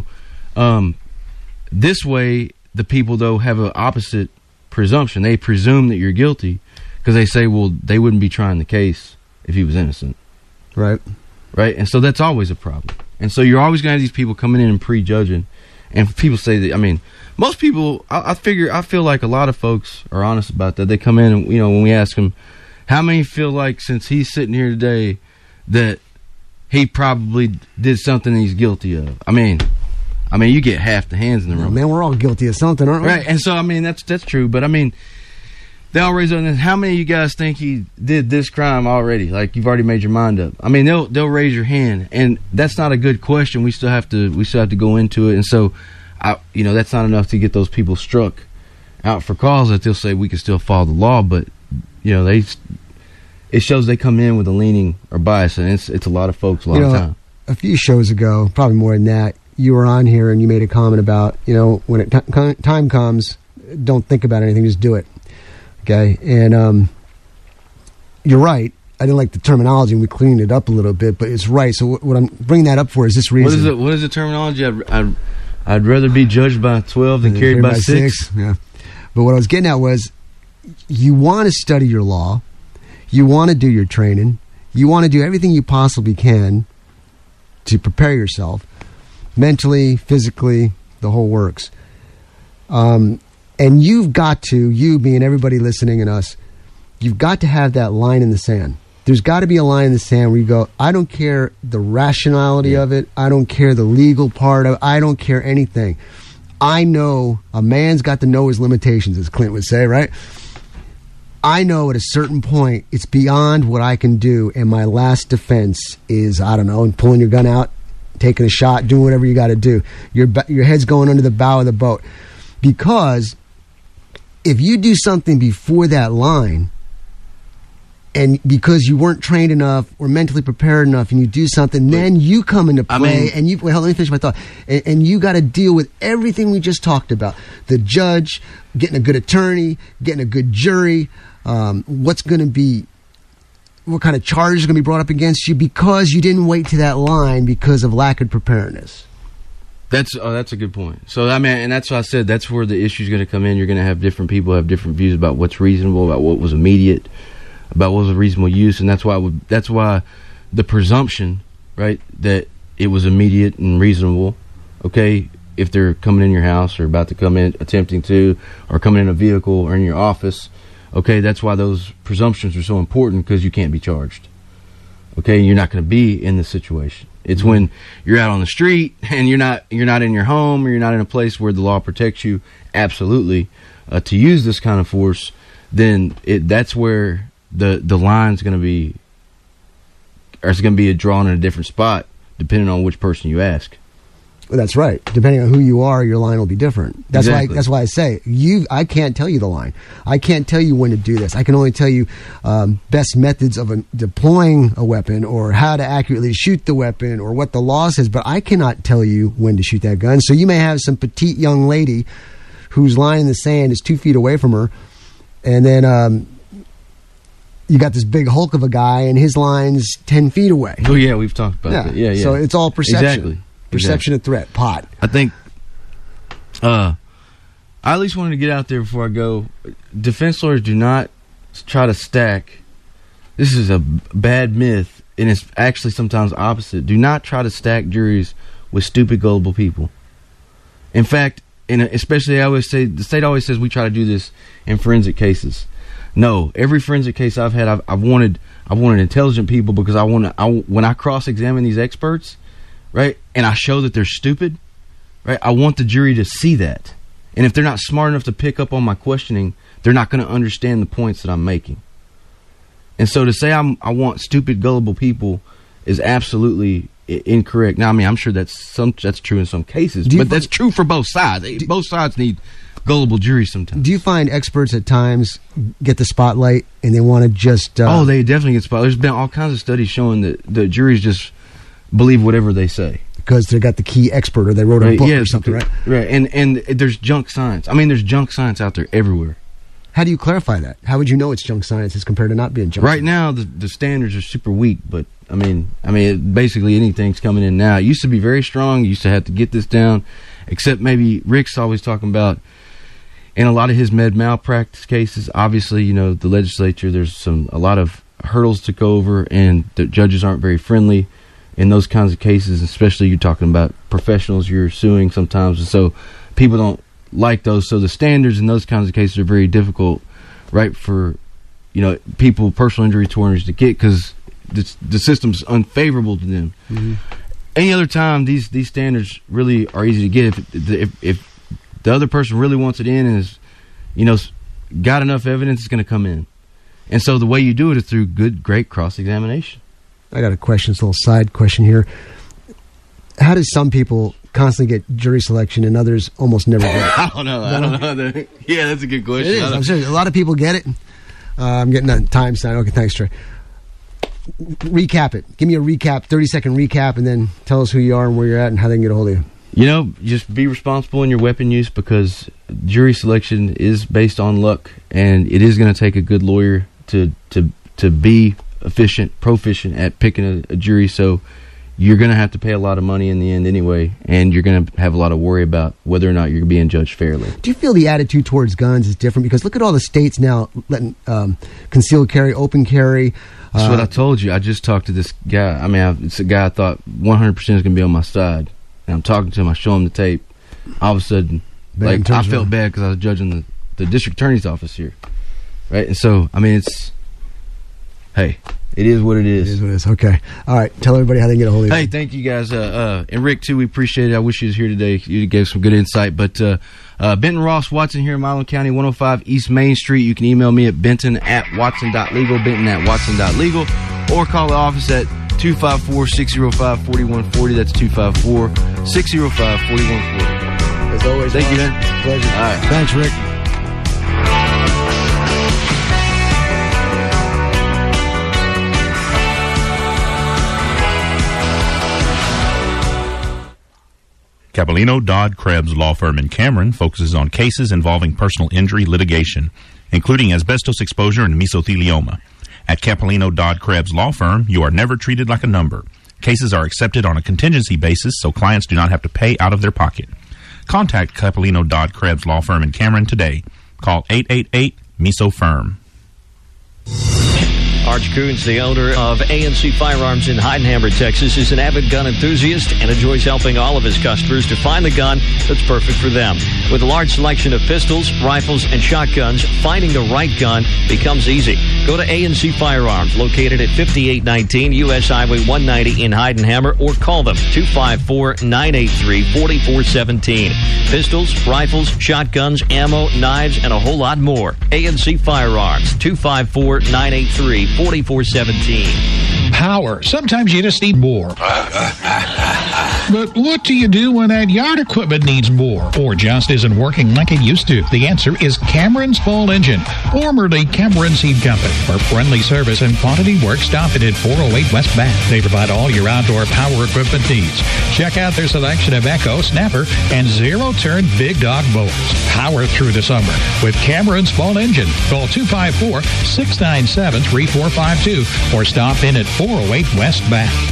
this way, the people though have an opposite presumption. They presume that you're guilty because they say, well, they wouldn't be trying the case if he was innocent. Right. Right, and so that's always a problem. And so you're always going to have these people coming in and prejudging. And people say that, I mean, most people, I feel like a lot of folks are honest about that. They come in and, when we ask them, how many feel like since he's sitting here today that he probably did something he's guilty of? I mean, you get half the hands in the room. Man, we're all guilty of something, aren't we? Right, and so, I mean, that's true. But, I mean, they all raise up, how many of you guys think he did this crime already? Like, you've already made your mind up. I mean, they'll raise your hand, and that's not a good question. We still have to go into it, and so, that's not enough to get those people struck out for cause that they'll say we can still follow the law. But it shows they come in with a leaning or bias, and it's a lot of folks a lot of time. A few shows ago, probably more than that, you were on here and you made a comment about when time comes, don't think about anything, just do it. Okay, and you're right. I didn't like the terminology, and we cleaned it up a little bit, but it's right. So what I'm bringing that up for is this reason. What is the terminology? I'd rather be judged by 12 than carried by 6. Yeah, but what I was getting at was, you want to study your law, you want to do your training, you want to do everything you possibly can to prepare yourself, mentally, physically, the whole works. And you've got to, you being everybody listening and us, you've got to have that line in the sand. There's got to be a line in the sand where you go, I don't care the rationality of it. I don't care the legal part of it. I don't care anything. I know a man's got to know his limitations, as Clint would say, right? I know at a certain point, it's beyond what I can do, and my last defense is, I don't know, pulling your gun out, taking a shot, doing whatever you got to do. Your head's going under the bow of the boat. Because if you do something before that line, and because you weren't trained enough or mentally prepared enough, and you do something, then you come into play, and you... Wait, hold on, let me finish my thought. And you got to deal with everything we just talked about. The judge, getting a good attorney, getting a good jury, what's going to be... What kind of charges are going to be brought up against you because you didn't wait to that line because of lack of preparedness. That's a good point. So, I mean, and that's what I said. That's where the issue's going to come in. You're going to have different people have different views about what's reasonable, about what was immediate, about what was a reasonable use, and that's why the presumption, right, that it was immediate and reasonable. Okay, if they're coming in your house or about to come in, attempting to, or coming in a vehicle or in your office. Okay, that's why those presumptions are so important, because you can't be charged. Okay, you're not going to be in this situation. It's when you're out on the street and you're not in your home, or you're not in a place where the law protects you absolutely to use this kind of force. Then that's where the line's going to be, or it's going to be drawn in a different spot depending on which person you ask. That's right. Depending on who you are, your line will be different. That's Exactly. That's why I say I can't tell you the line. I can't tell you when to do this. I can only tell you best methods of deploying a weapon, or how to accurately shoot the weapon, or what the law says. But I cannot tell you when to shoot that gun. So you may have some petite young lady whose line in the sand is 2 feet away from her, and then you got this big hulk of a guy, and his line's 10 feet away. Oh yeah, we've talked about that. Yeah. So it's all perception. Exactly. Perception of threat. Pot. I think I at least wanted to get out there before I go. Defense lawyers do not try to stack. This is a bad myth, and it's actually sometimes opposite. Do not try to stack juries with stupid, gullible people. In fact, especially I always say, the state always says we try to do this in forensic cases. No, every forensic case I've had, I've wanted intelligent people, because when I cross-examine these experts, right, and I show that they're stupid, right, I want the jury to see that. And if they're not smart enough to pick up on my questioning, they're not going to understand the points that I'm making. And so to say I want stupid, gullible people is absolutely incorrect. Now, I mean, I'm sure that's true in some cases, but that's true for both sides. Both sides need gullible juries sometimes. Do you find experts at times get the spotlight and they want to just... they definitely get spotlight. There's been all kinds of studies showing that the juries just believe whatever they say. Because they got the key expert, or they wrote a book or something, right? Right, and there's junk science. I mean, there's junk science out there everywhere. How do you clarify that? How would you know it's junk science as compared to not being junk Right science? now, the standards are super weak, but I mean, basically anything's coming in now. It used to be very strong. You used to have to get this down, except maybe Rick's always talking about, in a lot of his med malpractice cases, obviously, the legislature, there's a lot of hurdles to go over, and the judges aren't very friendly in those kinds of cases, especially you're talking about professionals you're suing sometimes, and so people don't like those. So the standards in those kinds of cases are very difficult, right, for people, personal injury attorneys to get, because the system's unfavorable to them. Mm-hmm. Any other time, these standards really are easy to get. If the other person really wants it in and is, got enough evidence, it's going to come in. And so the way you do it is through great cross-examination. I got a question, it's a little side question here. How does some people constantly get jury selection and others almost never get it? I don't know. Yeah, that's a good question. It is. I'm sure a lot of people get it. I'm getting that time sign. Okay, thanks, Trey. Recap it. Give me a recap, 30-second recap, and then tell us who you are and where you're at and how they can get a hold of you. Just be responsible in your weapon use, because jury selection is based on luck, and it is going to take a good lawyer to be proficient at picking a jury. So you're going to have to pay a lot of money in the end anyway, and you're going to have a lot of worry about whether or not you're being judged fairly. Do you feel the attitude towards guns is different? Because look at all the states now letting concealed carry, open carry. That's what I told you. I just talked to this guy. I mean, it's a guy I thought 100% is going to be on my side. And I'm talking to him. I show him the tape. All of a sudden, I felt bad because I was judging the district attorney's office here. Right? And so, I mean, hey, it is what it is. It is what it is. Okay. All right. Tell everybody how they can get a hold of you. Hey, thank you guys. And Rick, too, we appreciate it. I wish you was here today. You gave some good insight. But Benton Ross Watson here in Milam County, 105 East Main Street. You can email me at benton@watson.legal, benton@watson.legal, or call the office at 254-605-4140. That's 254-605-4140. As always, thank you, man. Pleasure. All right. Thanks, Rick. Capellino, Dodd, Krebs Law Firm in Cameron focuses on cases involving personal injury litigation, including asbestos exposure and mesothelioma. At Capellino, Dodd, Krebs Law Firm, you are never treated like a number. Cases are accepted on a contingency basis, so clients do not have to pay out of their pocket. Contact Capellino, Dodd, Krebs Law Firm in Cameron today. Call 888-MESO-FIRM. Arch Coons, the owner of ANC Firearms in Heidenhammer, Texas, is an avid gun enthusiast and enjoys helping all of his customers to find the gun that's perfect for them. With a large selection of pistols, rifles, and shotguns, finding the right gun becomes easy. Go to ANC Firearms, located at 5819 U.S. Highway 190 in Heidenhammer, or call them 254-983-4417. Pistols, rifles, shotguns, ammo, knives, and a whole lot more. ANC Firearms, 254-983-4417. Power. Sometimes you just need more. But what do you do when that yard equipment needs more or just isn't working like it used to? The answer is Cameron's Fall Engine, formerly Cameron Seed Company. For friendly service and quantity work, stop it at 408 West Bath. They provide all your outdoor power equipment needs. Check out their selection of Echo, Snapper, and zero-turn Big Dog mowers. Power through the summer with Cameron's Fall Engine. Call 254-697-3452 or stop in at 408 West Bath.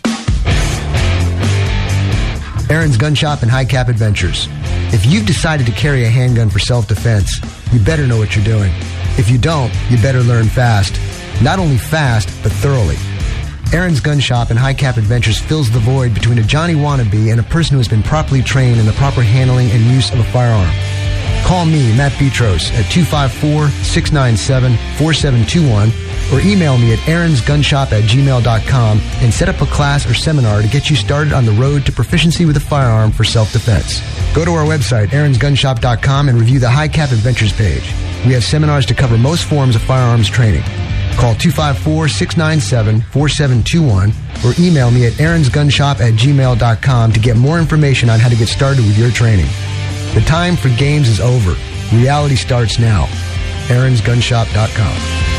Aaron's Gun Shop and High Cap Adventures. If you've decided to carry a handgun for self-defense, you better know what you're doing. If you don't, you better learn fast. Not only fast, but thoroughly. Aaron's Gun Shop and High Cap Adventures fills the void between a Johnny wannabe and a person who has been properly trained in the proper handling and use of a firearm. Call me, Matt Petros, at 254-697-4721 or email me at aaronsgunshop@gmail.com and set up a class or seminar to get you started on the road to proficiency with a firearm for self-defense. Go to our website, aaronsgunshop.com, and review the High Cap Adventures page. We have seminars to cover most forms of firearms training. Call 254-697-4721 or email me at aaronsgunshop@gmail.com to get more information on how to get started with your training. The time for games is over. Reality starts now. aaronsgunshop.com.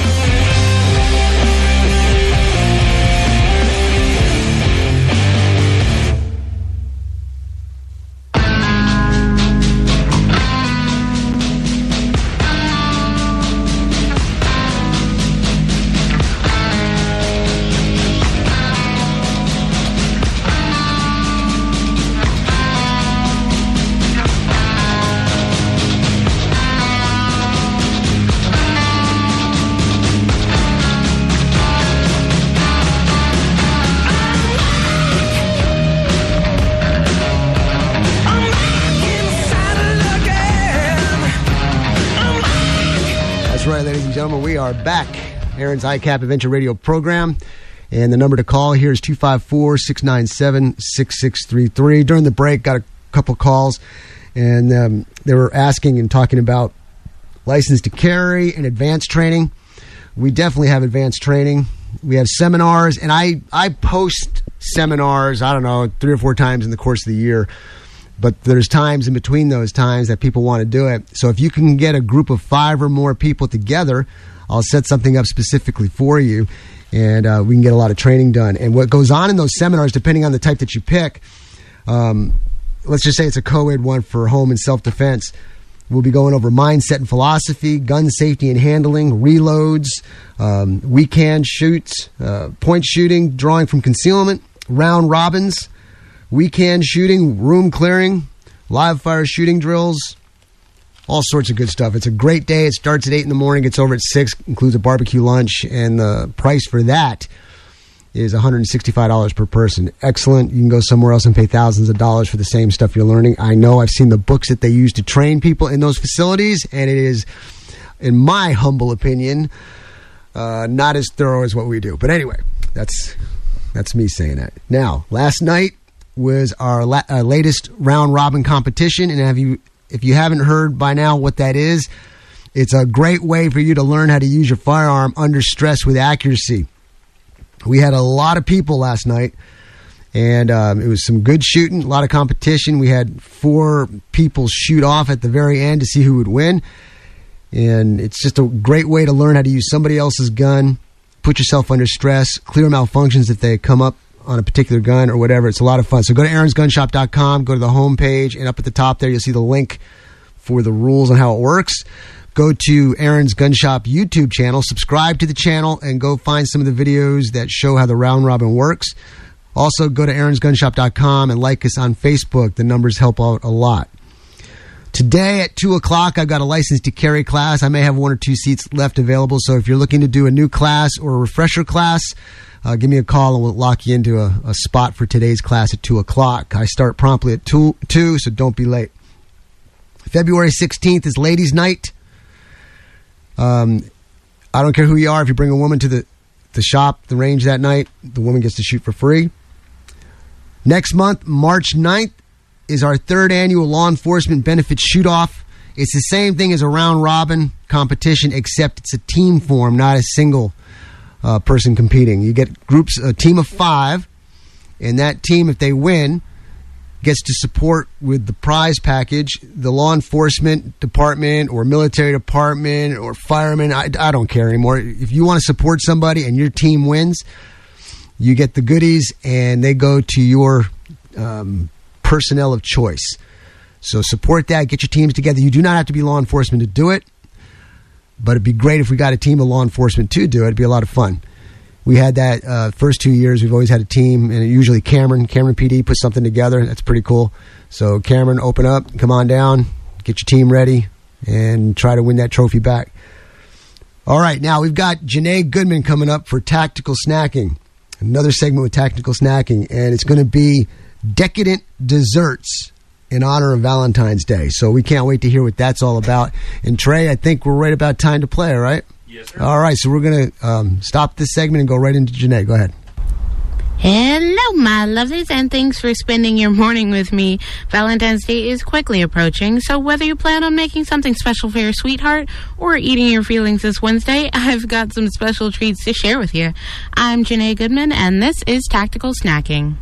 We are back. Aaron's High Cap Adventure Radio program. And the number to call here is 254-697-6633. During the break, got a couple calls, and they were asking and talking about license to carry and advanced training. We definitely have advanced training. We have seminars, and I post seminars, 3 or 4 times in the course of the year. But there's times in between those times that people want to do it. So if you can get a group of 5 or more people together, I'll set something up specifically for you, and we can get a lot of training done. And what goes on in those seminars, depending on the type that you pick, let's just say it's a co-ed one for home and self-defense. We'll be going over mindset and philosophy, gun safety and handling, reloads, weekend shoots, point shooting, drawing from concealment, round robins, weekend shooting, room clearing, live fire shooting drills, all sorts of good stuff. It's a great day. It starts at 8 in the morning, gets over at 6, includes a barbecue lunch, and the price for that is $165 per person. Excellent. You can go somewhere else and pay thousands of dollars for the same stuff you're learning. I know. I've seen the books that they use to train people in those facilities, and it is, in my humble opinion, not as thorough as what we do. But anyway, that's me saying that. Now, last night was our latest round robin competition, and if you haven't heard by now what that is, it's a great way for you to learn how to use your firearm under stress with accuracy. We had a lot of people last night, and it was some good shooting, a lot of competition. We had 4 people shoot off at the very end to see who would win, and it's just a great way to learn how to use somebody else's gun, put yourself under stress, clear malfunctions if they come up on a particular gun or whatever. It's a lot of fun. So go to aaronsgunshop.com, go to the home page, and up at the top there you'll see the link for the rules on how it works. Go to Aaron's Gun Shop YouTube channel, subscribe to the channel, and go find some of the videos that show how the round robin works. Also, go to aaronsgunshop.com and like us on Facebook. The numbers help out a lot. Today at 2 o'clock, I've got a license to carry class. I may have 1 or 2 seats left available, so if you're looking to do a new class or a refresher class, give me a call and we'll lock you into a spot for today's class at 2 o'clock. I start promptly at 2, so don't be late. February 16th is Ladies' Night. I don't care who you are. If you bring a woman to the shop, the range that night, the woman gets to shoot for free. Next month, March 9th, is our 3rd annual Law Enforcement Benefits Shoot-Off. It's the same thing as a round-robin competition, except it's a team form, not a single person competing. You get groups, a team of 5, and that team, if they win, gets to support with the prize package the law enforcement department or military department or firemen. I don't care anymore. If you want to support somebody and your team wins, you get the goodies, and they go to your personnel of choice. So support that. Get your teams together. You do not have to be law enforcement to do it, but it'd be great if we got a team of law enforcement to do it. It'd be a lot of fun. We had that first 2 years. We've always had a team, and usually Cameron PD puts something together. That's pretty cool. So Cameron, open up, come on down, get your team ready, and try to win that trophy back. All right, now we've got Janae Goodman coming up for Tactical Snacking. Another segment with Tactical Snacking, and it's going to be decadent desserts in honor of Valentine's Day. So we can't wait to hear what that's all about. And Trey, I think we're right about time to play, right? Yes, sir. All right, so we're going to stop this segment and go right into Janae. Go ahead. Hello, my lovelies, and thanks for spending your morning with me. Valentine's Day is quickly approaching, so whether you plan on making something special for your sweetheart or eating your feelings this Wednesday, I've got some special treats to share with you. I'm Janae Goodman, and this is Tactical Snacking.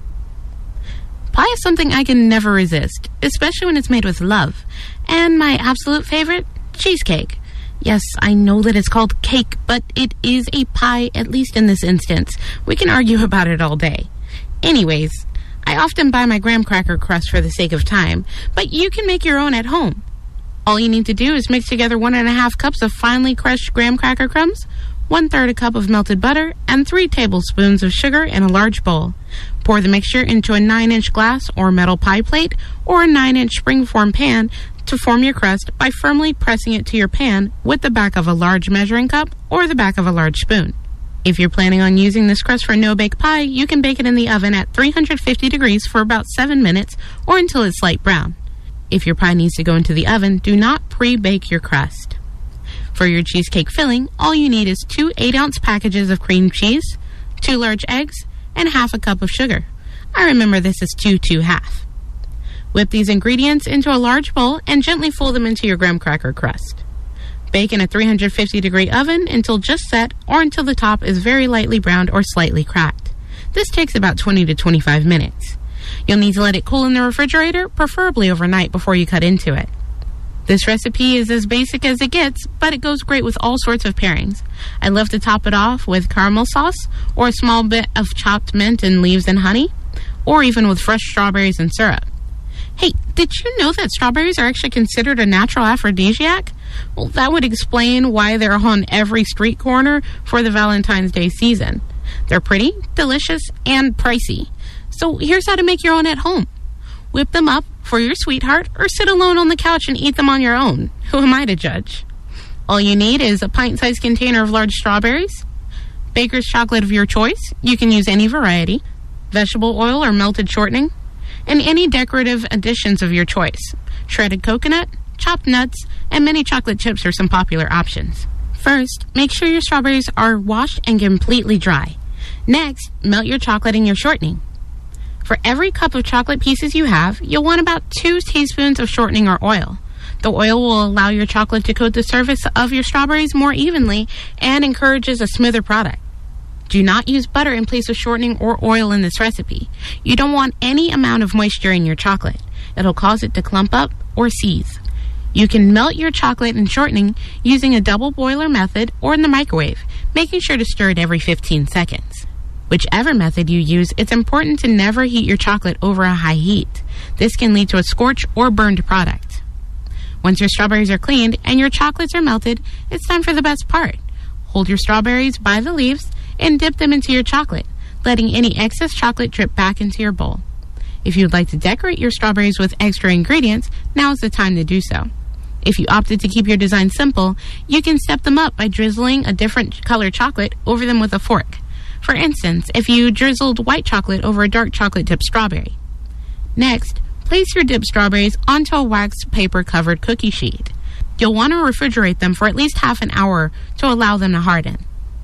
Pie is something I can never resist, especially when it's made with love. And my absolute favorite, cheesecake. Yes, I know that it's called cake, but it is a pie, at least in this instance. We can argue about it all day. Anyways, I often buy my graham cracker crust for the sake of time, but you can make your own at home. All you need to do is mix together 1.5 cups of finely crushed graham cracker crumbs, 1/3 a cup of melted butter, and 3 tablespoons of sugar in a large bowl. Pour the mixture into a 9-inch glass or metal pie plate or a 9-inch springform pan to form your crust by firmly pressing it to your pan with the back of a large measuring cup or the back of a large spoon. If you're planning on using this crust for no-bake pie, you can bake it in the oven at 350 degrees for about 7 minutes or until it's light brown. If your pie needs to go into the oven, do not pre-bake your crust. For your cheesecake filling, all you need is 2 8-ounce packages of cream cheese, 2 large eggs, and 1/2 cup of sugar. I remember this is 2-2-1/2. Whip these ingredients into a large bowl and gently fold them into your graham cracker crust. Bake in a 350-degree oven until just set or until the top is very lightly browned or slightly cracked. This takes about 20 to 25 minutes. You'll need to let it cool in the refrigerator, preferably overnight before you cut into it. This recipe is as basic as it gets, but it goes great with all sorts of pairings. I love to top it off with caramel sauce or a small bit of chopped mint and leaves and honey, or even with fresh strawberries and syrup. Hey, did you know that strawberries are actually considered a natural aphrodisiac? Well, that would explain why they're on every street corner for the Valentine's Day season. They're pretty, delicious, and pricey. So here's how to make your own at home. Whip them up for your sweetheart or sit alone on the couch and eat them on your own. Who am I to judge? All you need is a pint-sized container of large strawberries, baker's chocolate of your choice. You can use any variety, vegetable oil or melted shortening, and any decorative additions of your choice. Shredded coconut, chopped nuts, and many chocolate chips are some popular options. First, make sure your strawberries are washed and completely dry. Next, melt your chocolate in your shortening. For every cup of chocolate pieces you have, you'll want about 2 teaspoons of shortening or oil. The oil will allow your chocolate to coat the surface of your strawberries more evenly and encourages a smoother product. Do not use butter in place of shortening or oil in this recipe. You don't want any amount of moisture in your chocolate. It'll cause it to clump up or seize. You can melt your chocolate and shortening using a double boiler method or in the microwave, making sure to stir it every 15 seconds. Whichever method you use, it's important to never heat your chocolate over a high heat. This can lead to a scorch or burned product. Once your strawberries are cleaned and your chocolates are melted, it's time for the best part. Hold your strawberries by the leaves and dip them into your chocolate, letting any excess chocolate drip back into your bowl. If you'd like to decorate your strawberries with extra ingredients, now is the time to do so. If you opted to keep your design simple, you can step them up by drizzling a different color chocolate over them with a fork. For instance, if you drizzled white chocolate over a dark chocolate-dipped strawberry. Next, place your dipped strawberries onto a wax paper-covered cookie sheet. You'll want to refrigerate them for at least half an hour to allow them to harden.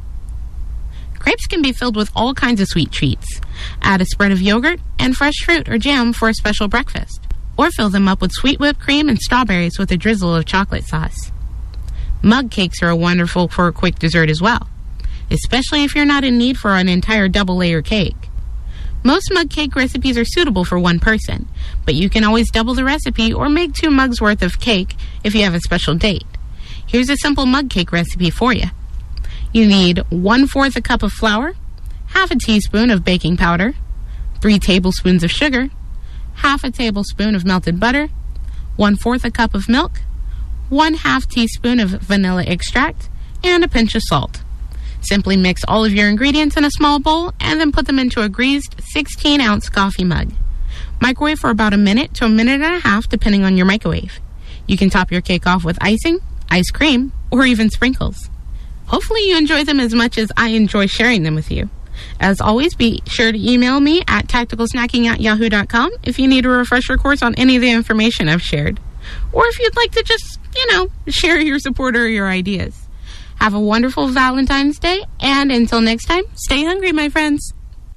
Crepes can be filled with all kinds of sweet treats. Add a spread of yogurt and fresh fruit or jam for a special breakfast. Or fill them up with sweet whipped cream and strawberries with a drizzle of chocolate sauce. Mug cakes are wonderful for a quick dessert as well, especially if you're not in need for an entire double-layer cake. Most mug cake recipes are suitable for one person, but you can always double the recipe or make 2 mugs worth of cake if you have a special date. Here's a simple mug cake recipe for you. You need 1/4 a cup of flour, 1/2 teaspoon of baking powder, 3 tablespoons of sugar, 1/2 tablespoon of melted butter, 1/4 a cup of milk, 1/2 teaspoon of vanilla extract, and a pinch of salt. Simply mix all of your ingredients in a small bowl and then put them into a greased 16-ounce coffee mug. Microwave for about 1 minute to 1.5 minutes depending on your microwave. You can top your cake off with icing, ice cream, or even sprinkles. Hopefully you enjoy them as much as I enjoy sharing them with you. As always, be sure to email me at tacticalsnacking@yahoo.com if you need a refresher course on any of the information I've shared. Or if you'd like to just, share your support or your ideas. Have a wonderful Valentine's Day, and until next time, stay hungry, my friends.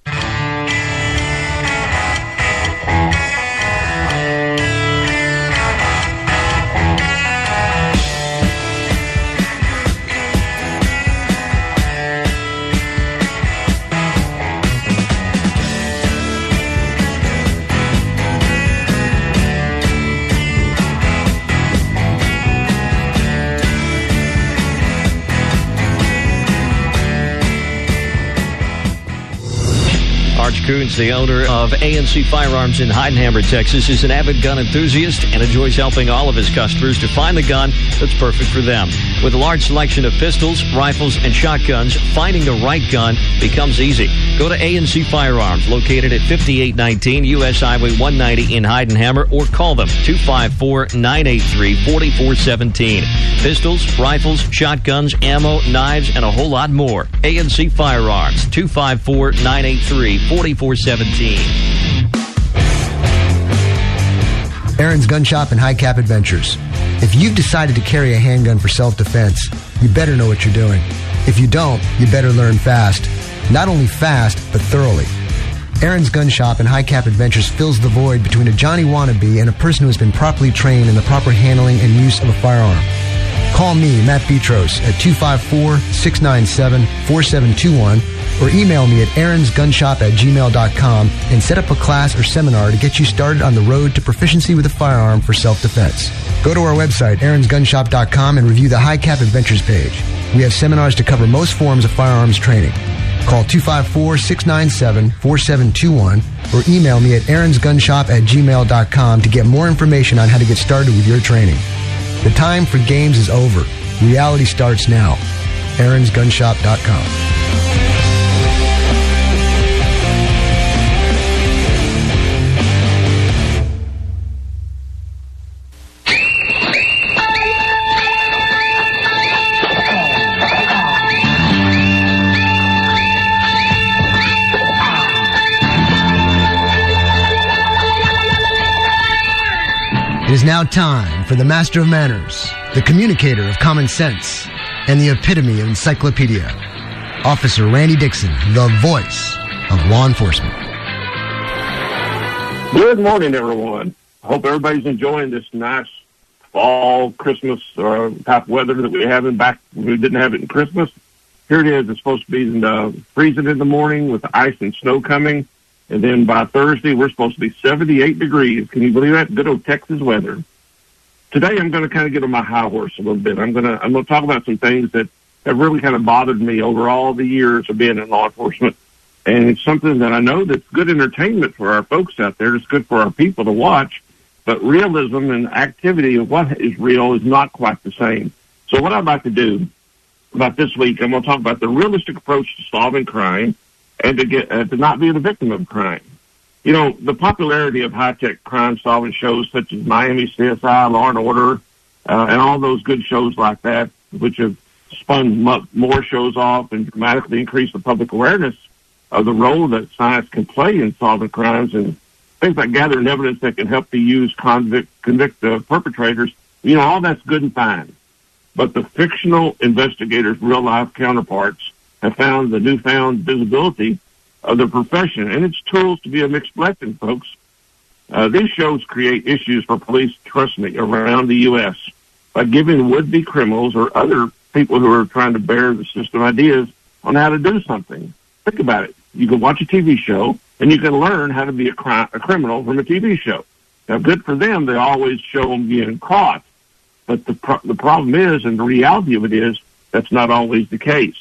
Arch Coons, the owner of A&C Firearms in Heidenhammer, Texas, is an avid gun enthusiast and enjoys helping all of his customers to find the gun that's perfect for them. With a large selection of pistols, rifles, and shotguns, finding the right gun becomes easy. Go to A&C Firearms, located at 5819 U.S. Highway 190 in Heidenhammer, or call them 254-983-4417. Pistols, rifles, shotguns, ammo, knives, and a whole lot more. A&C Firearms, 254-983-4417. Aaron's Gun Shop and High Cap Adventures. If you've decided to carry a handgun for self-defense, you better know what you're doing. If you don't, you better learn fast. Not only fast, but thoroughly. Aaron's Gun Shop and High Cap Adventures fills the void between a Johnny wannabe and a person who has been properly trained in the proper handling and use of a firearm. Call me, Matt Petros, at 254-697-4721 or email me at aaronsgunshop@gmail.com and set up a class or seminar to get you started on the road to proficiency with a firearm for self-defense. Go to our website, aaronsgunshop.com, and review the High Cap Adventures page. We have seminars to cover most forms of firearms training. Call 254-697-4721 or email me at aaronsgunshop@gmail.com to get more information on how to get started with your training. The time for games is over. Reality starts now. aaronsgunshop.com. It is now time for the master of manners, the communicator of common sense, and the epitome of encyclopedia, Officer Randy Dixon, the voice of law enforcement. Good morning, everyone. I hope everybody's enjoying this nice fall, Christmas type weather that we didn't have it in Christmas. Here it is. It's supposed to be freezing in the morning with ice and snow coming. And then by Thursday, we're supposed to be 78 degrees. Can you believe that? Good old Texas weather. Today, I'm going to kind of get on my high horse a little bit. I'm going to talk about some things that have really kind of bothered me over all the years of being in law enforcement. And it's something that I know that's good entertainment for our folks out there. It's good for our people to watch. But realism and activity of what is real is not quite the same. So what I'd like to do about this week, I'm going to talk about the realistic approach to solving crime and to not be the victim of crime. You know, the popularity of high-tech crime-solving shows such as Miami CSI, Law and Order, and all those good shows like that, which have spun more shows off and dramatically increased the public awareness of the role that science can play in solving crimes and things like gathering evidence that can help the use convict perpetrators. You know, all that's good and fine. But the fictional investigators' real-life counterparts have found the newfound visibility of the profession and its tools to be a mixed blessing, folks. These shows create issues for police, trust me, around the U.S. by giving would-be criminals or other people who are trying to bear the system ideas on how to do something. Think about it. You can watch a TV show, and you can learn how to be a criminal from a TV show. Now, good for them. They always show them getting caught. But the problem is, and the reality of it is, that's not always the case.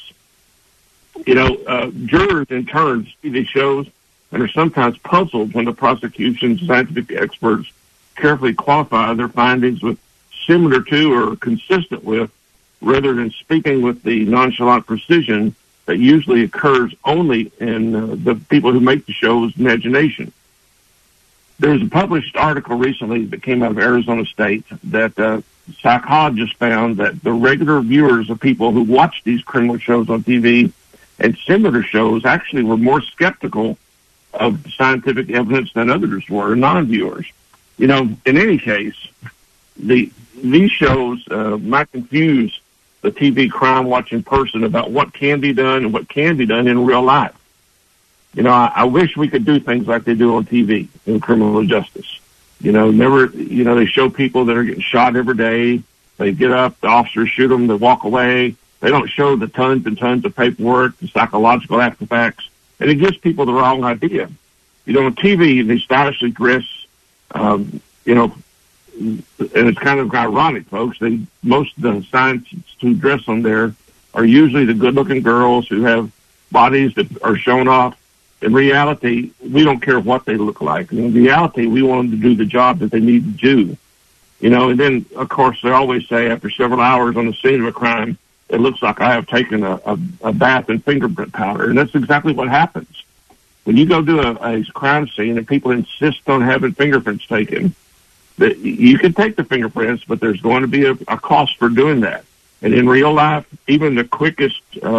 You know, jurors in turn see these shows and are sometimes puzzled when the prosecution's scientific experts carefully qualify their findings with similar to or consistent with, rather than speaking with the nonchalant precision that usually occurs only in the people who make the show's imagination. There was a published article recently that came out of Arizona State that psychologists found that the regular viewers of people who watch these criminal shows on TV and similar shows actually were more skeptical of scientific evidence than others were, non-viewers. You know, in any case, these shows might confuse the TV crime-watching person about what can be done and what can be done in real life. You know, I wish we could do things like they do on TV in criminal justice. You know, they show people that are getting shot every day. They get up, the officers shoot them, they walk away. They don't show the tons and tons of paperwork, the psychological afterfacts, and it gives people the wrong idea. You know, on TV, they stylishly dress, you know, and it's kind of ironic, folks. Most of the scientists who dress on there are usually the good-looking girls who have bodies that are shown off. In reality, we don't care what they look like. In reality, we want them to do the job that they need to do. You know, and then, of course, they always say after several hours on the scene of a crime, it looks like I have taken a bath in fingerprint powder. And that's exactly what happens. When you go do a crime scene and people insist on having fingerprints taken, that you can take the fingerprints, but there's going to be a cost for doing that. And in real life, even the quickest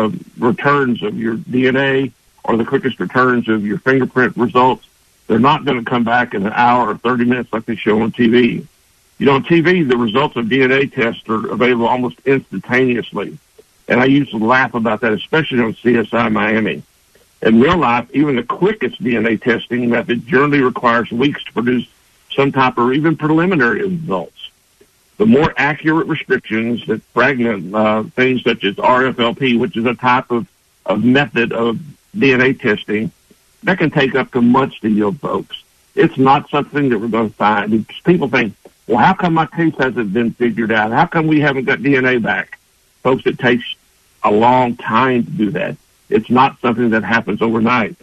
returns of your DNA or the quickest returns of your fingerprint results, they're not going to come back in an hour or 30 minutes like they show on TV. You know, on TV, the results of DNA tests are available almost instantaneously. And I used to laugh about that, especially on CSI Miami. In real life, even the quickest DNA testing method generally requires weeks to produce some type of even preliminary results. The more accurate restrictions that fragment things such as RFLP, which is a type of method of DNA testing, that can take up to months to yield, folks. It's not something that we're going to find. People think, well, how come my case hasn't been figured out? How come we haven't got DNA back? Folks, it takes a long time to do that. It's not something that happens overnight.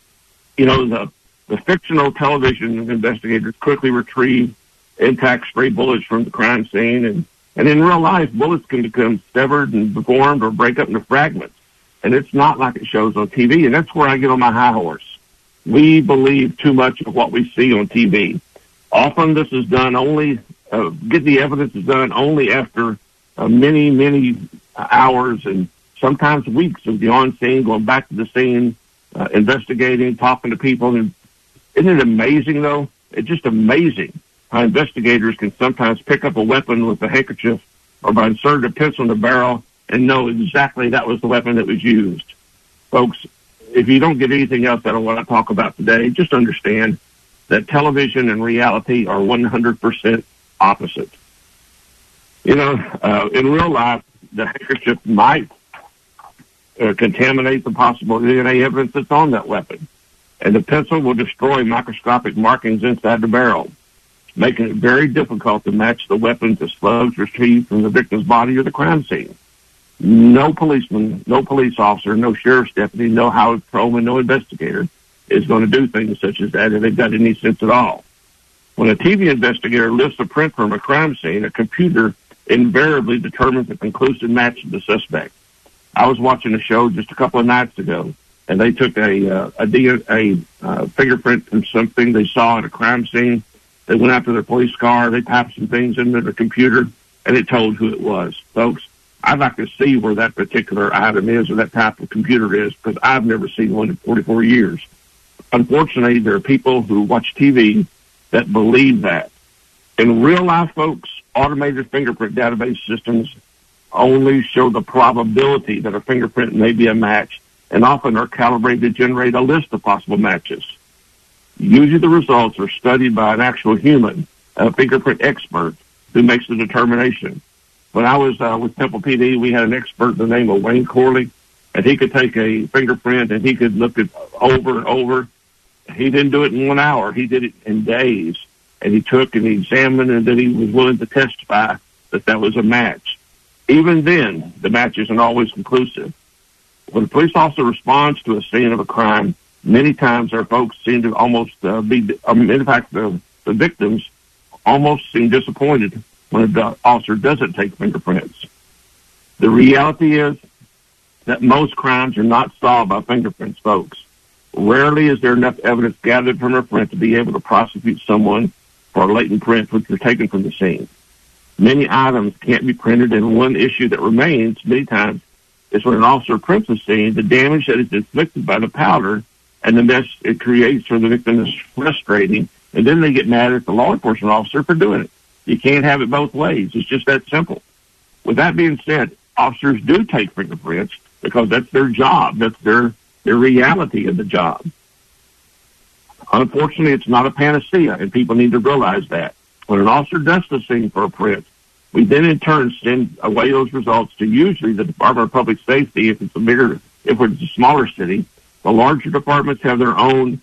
You know, the fictional television investigators quickly retrieve intact stray bullets from the crime scene, and in real life, bullets can become severed and deformed or break up into fragments. And it's not like it shows on TV, and that's where I get on my high horse. We believe too much of what we see on TV. Often this is done only, the evidence is done only after many, many hours and sometimes weeks of the on scene, going back to the scene, investigating, talking to people. And isn't it amazing, though? It's just amazing how investigators can sometimes pick up a weapon with a handkerchief or by inserting a pencil in the barrel and know exactly that was the weapon that was used. Folks, if you don't get anything else out of what I talk about today, just understand that television and reality are 100% opposite. You know, in real life, the handkerchief might contaminate the possible DNA evidence that's on that weapon. And the pencil will destroy microscopic markings inside the barrel, making it very difficult to match the weapon to slugs retrieved from the victim's body or the crime scene. No policeman, no police officer, no sheriff's deputy, no highway patrolman, no investigator is going to do things such as that if they've got any sense at all. When a TV investigator lifts a print from a crime scene, a computer invariably determines a conclusive match to the suspect. I was watching a show just a couple of nights ago, and they took a fingerprint from something they saw at a crime scene. They went out to their police car, they typed some things into the computer, and it told who it was. Folks, I'd like to see where that particular item is or that type of computer is, because I've never seen one in 44 years. Unfortunately, there are people who watch TV that believe that. In real life, folks, automated fingerprint database systems only show the probability that a fingerprint may be a match, and often are calibrated to generate a list of possible matches. Usually the results are studied by an actual human, a fingerprint expert, who makes the determination. When I was with Temple PD, we had an expert by the name of Wayne Corley, and he could take a fingerprint and he could look it over and over. He didn't do it in 1 hour. He did it in days. And he took and he examined, and then he was willing to testify that that was a match. Even then, the match isn't always conclusive. When a police officer responds to a scene of a crime, many times our folks seem to almost in fact, the victims almost seem disappointed when the officer doesn't take fingerprints. The reality is that most crimes are not solved by fingerprints, folks. Rarely is there enough evidence gathered from a print to be able to prosecute someone for latent prints which were taken from the scene. Many items can't be printed, and one issue that remains many times is when an officer prints a scene, the damage that is inflicted by the powder and the mess it creates for the victim is frustrating, and then they get mad at the law enforcement officer for doing it. You can't have it both ways. It's just that simple. With that being said, officers do take fingerprints because that's their job. That's their reality of the job. Unfortunately, it's not a panacea, and people need to realize that. When an officer does the scene for a print, we then in turn send away those results to usually the Department of Public Safety if it's a smaller city. The larger departments have their own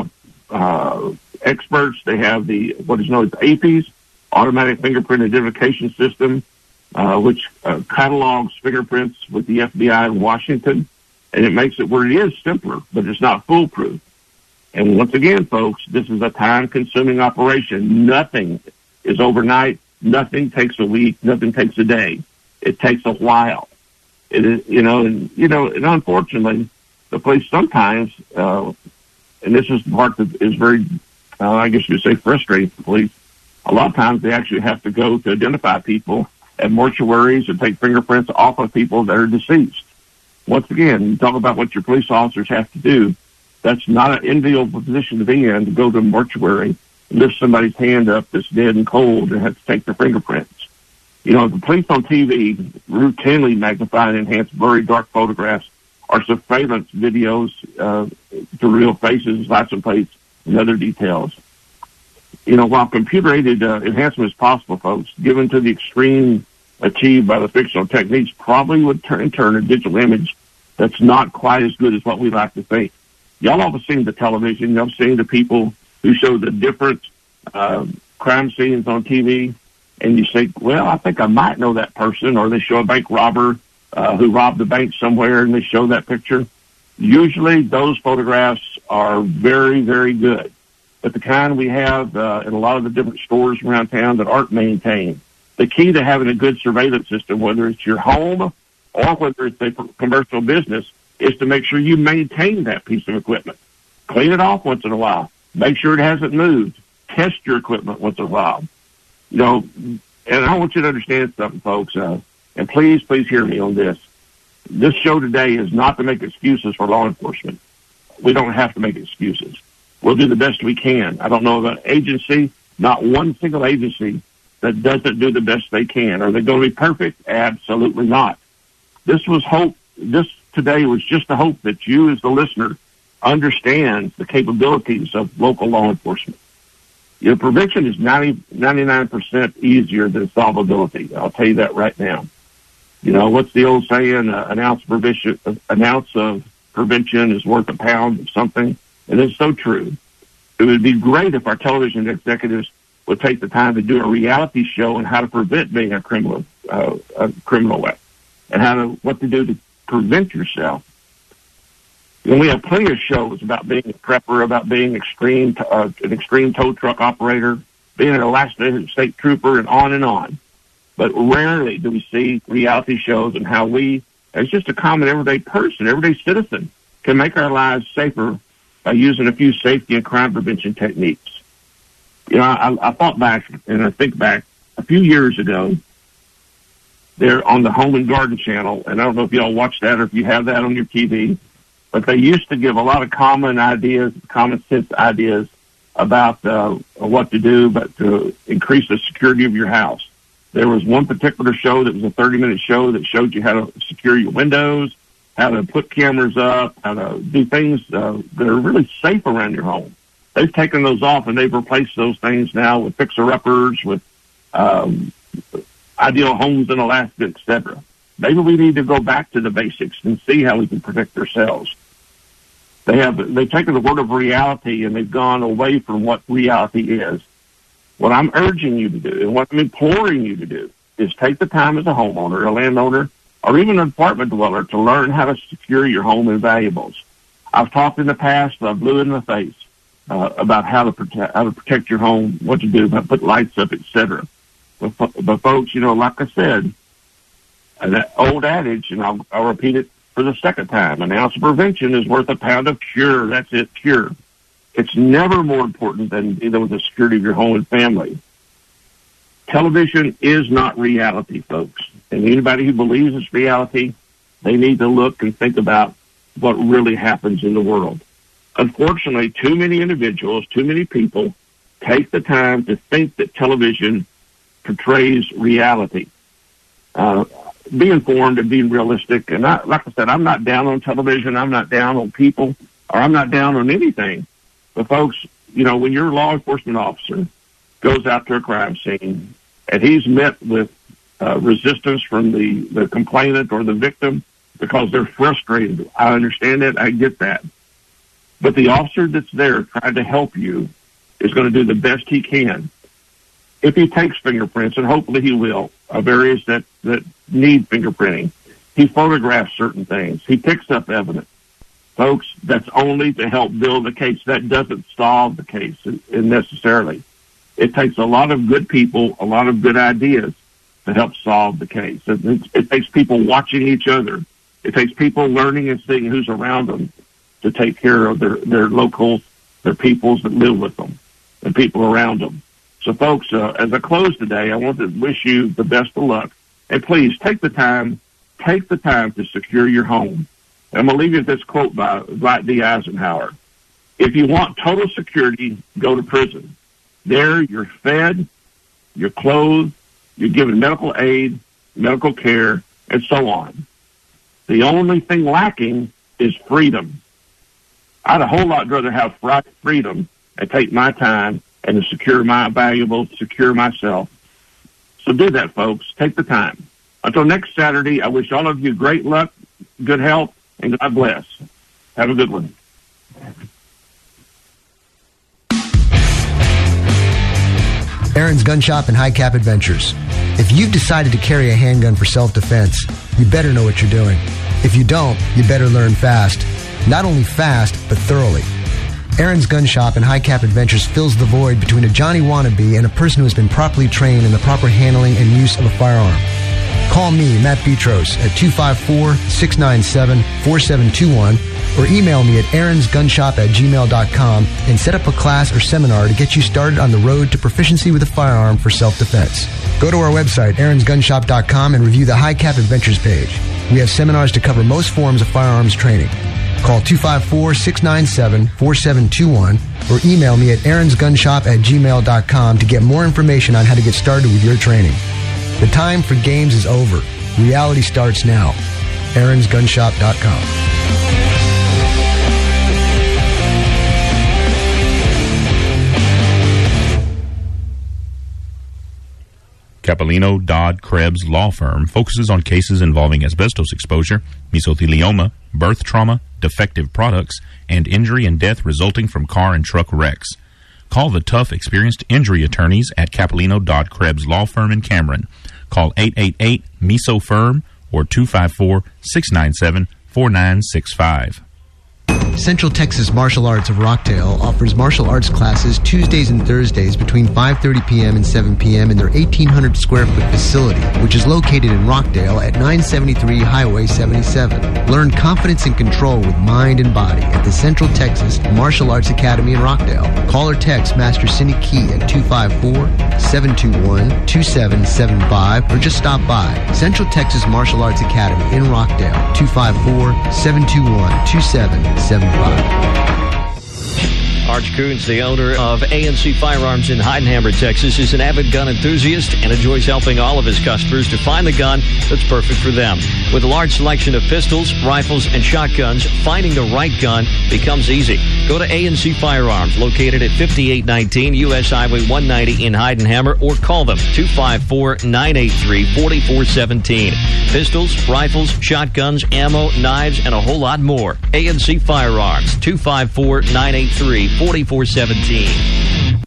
experts. They have what is known as APIS, Automatic Fingerprint Identification System, which catalogs fingerprints with the FBI in Washington, and it makes it where it is simpler, but it's not foolproof. And once again, folks, this is a time-consuming operation. Nothing is overnight. Nothing takes a week. Nothing takes a day. It takes a while. It is, and unfortunately, the police sometimes, and this is the part that is very, I guess you would say, frustrating for the police. A lot of times they actually have to go to identify people at mortuaries and take fingerprints off of people that are deceased. Once again, you talk about what your police officers have to do. That's not an enviable position to be in, to go to a mortuary and lift somebody's hand up that's dead and cold and have to take their fingerprints. The police on TV routinely magnify and enhance blurry, dark photographs or surveillance videos to real faces, license plates, and other details. While computer-aided enhancement is possible, folks, given to the extreme achieved by the fictional techniques, probably would turn a digital image that's not quite as good as what we like to think. Y'all have seen the television. Y'all seen the people who show the different crime scenes on TV, and you say, well, I think I might know that person, or they show a bank robber who robbed the bank somewhere, and they show that picture. Usually those photographs are very, very good, but the kind we have in a lot of the different stores around town that aren't maintained. The key to having a good surveillance system, whether it's your home or whether it's a commercial business, is to make sure you maintain that piece of equipment. Clean it off once in a while. Make sure it hasn't moved. Test your equipment once in a while. And I want you to understand something, folks, and please hear me on this. This show today is not to make excuses for law enforcement. We don't have to make excuses. We'll do the best we can. I don't know of an agency, not one single agency, that doesn't do the best they can. Are they going to be perfect? Absolutely not. This today was just the hope that you as the listener understands the capabilities of local law enforcement. Prevention is 99% easier than solvability. I'll tell you that right now. What's the old saying? An ounce of prevention is worth a pound of something. And it's so true. It would be great if our television executives would take the time to do a reality show on how to prevent being a criminal and what to do to prevent yourself. We have plenty of shows about being a prepper, about being an extreme tow truck operator, being an Alaska State Trooper, and on and on. But rarely do we see reality shows and how we, as just a common everyday person, everyday citizen, can make our lives safer by using a few safety and crime prevention techniques. I thought back and I think back a few years ago, there on the Home and Garden channel, and I don't know if y'all watch that or if you have that on your TV, but they used to give a lot of common sense ideas about what to do, but to increase the security of your house. There was one particular show that was a 30-minute show that showed you how to secure your windows, how to put cameras up, how to do things that are really safe around your home. They've taken those off, and they've replaced those things now with fixer-uppers, with ideal homes in Alaska, etc. maybe we need to go back to the basics and see how we can protect ourselves. They've taken the word of reality and they've gone away from what reality is. What I'm urging you to do and what I'm imploring you to do is take the time as a homeowner, a landowner, or even an apartment dweller to learn how to secure your home and valuables. I've talked in the past, I blew in the face about how to protect your home, what to do, how to put lights up, etc. But folks, like I said, that old adage, and I'll repeat it for the second time, an ounce of prevention is worth a pound of cure. That's it, cure. It's never more important than dealing with the security of your home and family. Television is not reality, folks. And anybody who believes it's reality, they need to look and think about what really happens in the world. Unfortunately, too many individuals, too many people take the time to think that television portrays reality. Be informed and be realistic. And like I said, I'm not down on television. I'm not down on people, or I'm not down on anything. But folks, when your law enforcement officer goes out to a crime scene and he's met with resistance from the complainant or the victim because they're frustrated, I understand that. I get that. But the officer that's there trying to help you is going to do the best he can. If he takes fingerprints, and hopefully he will, of areas that need fingerprinting, he photographs certain things. He picks up evidence. Folks, that's only to help build the case. That doesn't solve the case necessarily. It takes a lot of good people, a lot of good ideas to help solve the case. It takes people watching each other. It takes people learning and seeing who's around them to take care of their locals, their peoples that live with them, and people around them. So, folks, as I close today, I want to wish you the best of luck. And please, take the time to secure your home. I'm going to leave you with this quote by Dwight D. Eisenhower. If you want total security, go to prison. There, you're fed, you're clothed, you're given medical aid, medical care, and so on. The only thing lacking is freedom. I'd a whole lot rather have freedom and take my time and to secure my valuables, secure myself. So do that, folks. Take the time. Until next Saturday, I wish all of you great luck, good health, and God bless. Have a good one. Aaron's Gun Shop and High Cap Adventures. If you've decided to carry a handgun for self-defense, you better know what you're doing. If you don't, you better learn fast. Not only fast, but thoroughly. Aaron's Gun Shop and High Cap Adventures fills the void between a Johnny wannabe and a person who has been properly trained in the proper handling and use of a firearm. Call me, Matt Petros, at 254-697-4721 or email me at aaronsgunshop@gmail.com and set up a class or seminar to get you started on the road to proficiency with a firearm for self-defense. Go to our website, aaronsgunshop.com, and review the High Cap Adventures page. We have seminars to cover most forms of firearms training. Call 254-697-4721 or email me at aaronsgunshop@gmail.com to get more information on how to get started with your training. The time for games is over. Reality starts now. aaronsgunshop.com. Capolino, Dodd, Krebs Law Firm focuses on cases involving asbestos exposure, mesothelioma, birth trauma, defective products, and injury and death resulting from car and truck wrecks. Call the tough, experienced injury attorneys at Capolino, Dodd, Krebs Law Firm in Cameron. Call 888-MESO-FIRM or 254-697-4965. Central Texas Martial Arts of Rockdale offers martial arts classes Tuesdays and Thursdays between 5:30 p.m. and 7 p.m. in their 1,800 square foot facility, which is located in Rockdale at 973 Highway 77. Learn confidence and control with mind and body at the Central Texas Martial Arts Academy in Rockdale. Call or text Master Cindy Key at 254-721-2775 or just stop by. Central Texas Martial Arts Academy in Rockdale, 254-721-2775. Arch Coons, the owner of ANC Firearms in Heidenhammer, Texas, is an avid gun enthusiast and enjoys helping all of his customers to find the gun that's perfect for them. With a large selection of pistols, rifles, and shotguns, finding the right gun becomes easy. Go to ANC Firearms, located at 5819 U.S. Highway 190 in Heidenhammer, or call them 254-983-4417. Pistols, rifles, shotguns, ammo, knives, and a whole lot more. ANC Firearms, 254-983-4417.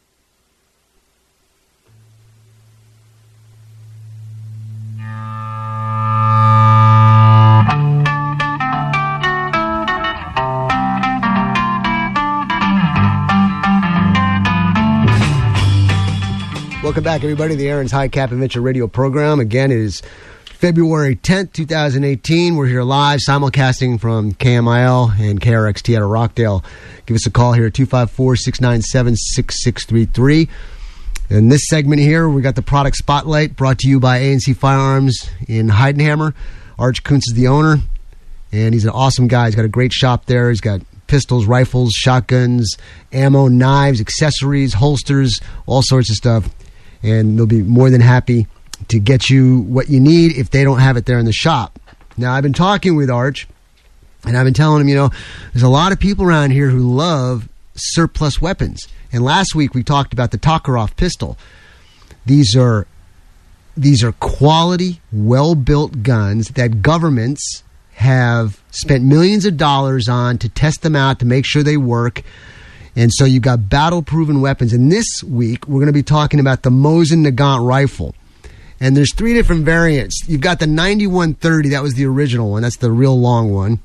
Welcome back, everybody, to the Aaron's High Cap Adventure radio program. Again, it is February 10th, 2018. We're here live, simulcasting from KMIL and KRXT out of Rockdale. Give us a call here at 254-697-6633. In this segment here, we got the product spotlight brought to you by ANC Firearms in Heidenhammer. Arch Kuntz is the owner, and he's an awesome guy. He's got a great shop there. He's got pistols, rifles, shotguns, ammo, knives, accessories, holsters, all sorts of stuff. And they'll be more than happy to get you what you need if they don't have it there in the shop. Now, I've been talking with Arch, and I've been telling him, there's a lot of people around here who love surplus weapons. And last week we talked about the Tokarev pistol. These are quality, well-built guns that governments have spent millions of dollars on to test them out, to make sure they work. And so you've got battle-proven weapons. And this week, we're going to be talking about the Mosin Nagant rifle. And there's 3 different variants. You've got the 9130. That was the original one. That's the real long one.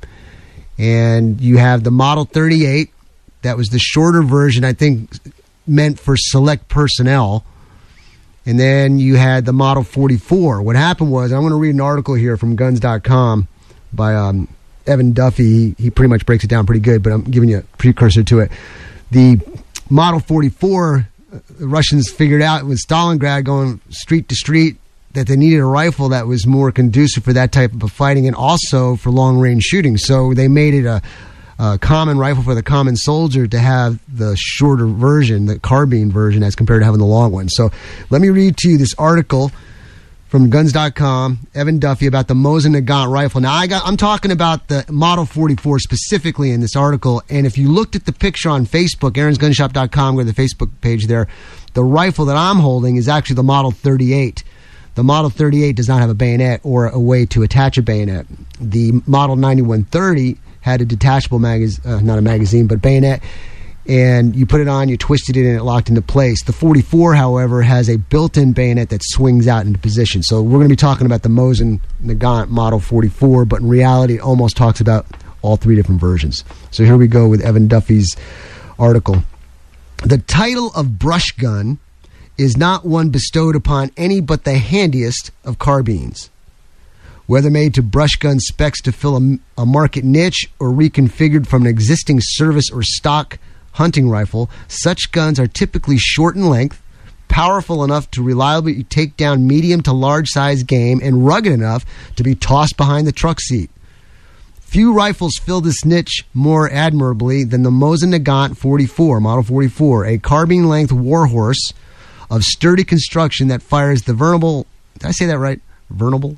And you have the Model 38. That was the shorter version, I think, meant for select personnel. And then you had the Model 44. What happened was, I'm going to read an article here from guns.com by Evan Duffy. He pretty much breaks it down pretty good, but I'm giving you a precursor to it. The Model 44, the Russians figured out with Stalingrad going street to street that they needed a rifle that was more conducive for that type of fighting and also for long-range shooting. So they made it a common rifle for the common soldier to have the shorter version, the carbine version, as compared to having the long one. So let me read to you this article from guns.com, Evan Duffy, about the Mosin Nagant rifle. Now, I'm talking about the Model 44 specifically in this article, and if you looked at the picture on Facebook, aaronsgunshop.com, go to the Facebook page there, the rifle that I'm holding is actually the Model 38. The Model 38 does not have a bayonet or a way to attach a bayonet. The Model 9130 had a detachable not a magazine, but bayonet, and you put it on, you twisted it, and it locked into place. The 44, however, has a built-in bayonet that swings out into position. So we're going to be talking about the Mosin Nagant Model 44, but in reality, it almost talks about all 3 different versions. So here we go with Evan Duffy's article. The title of brush gun is not one bestowed upon any but the handiest of carbines. Whether made to brush gun specs to fill a market niche or reconfigured from an existing service or stock hunting rifle, such guns are typically short in length, powerful enough to reliably take down medium to large size game, and rugged enough to be tossed behind the truck seat. Few rifles fill this niche more admirably than the Mosin Nagant 44, Model 44, a carbine-length warhorse of sturdy construction that fires the venerable, did I say that right? Venerable,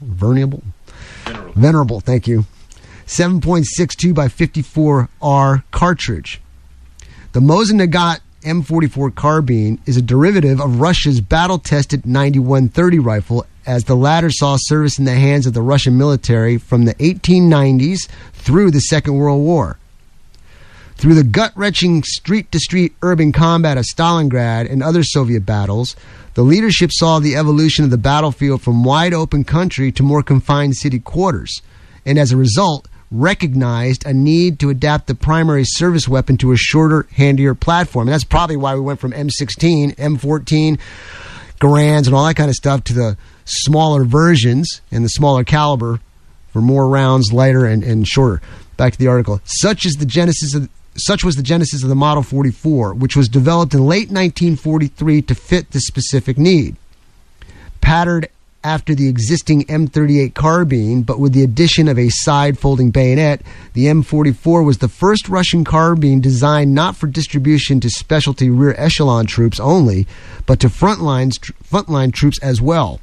thank you. 7.62 by 54R cartridge. The Mosin Nagant M44 carbine is a derivative of Russia's battle-tested 9130 rifle, as the latter saw service in the hands of the Russian military from the 1890s through the Second World War. Through the gut-wrenching street-to-street urban combat of Stalingrad and other Soviet battles, the leadership saw the evolution of the battlefield from wide-open country to more confined city quarters, and as a result, recognized a need to adapt the primary service weapon to a shorter, handier platform. And that's probably why we went from M16, M14, Garands, and all that kind of stuff to the smaller versions and the smaller caliber for more rounds, lighter and shorter. Back to the article. Such was the genesis of the Model 44, which was developed in late 1943 to fit this specific need. Patterned after the existing M38 carbine, but with the addition of a side-folding bayonet, the M44 was the first Russian carbine designed not for distribution to specialty rear echelon troops only, but to frontline troops as well.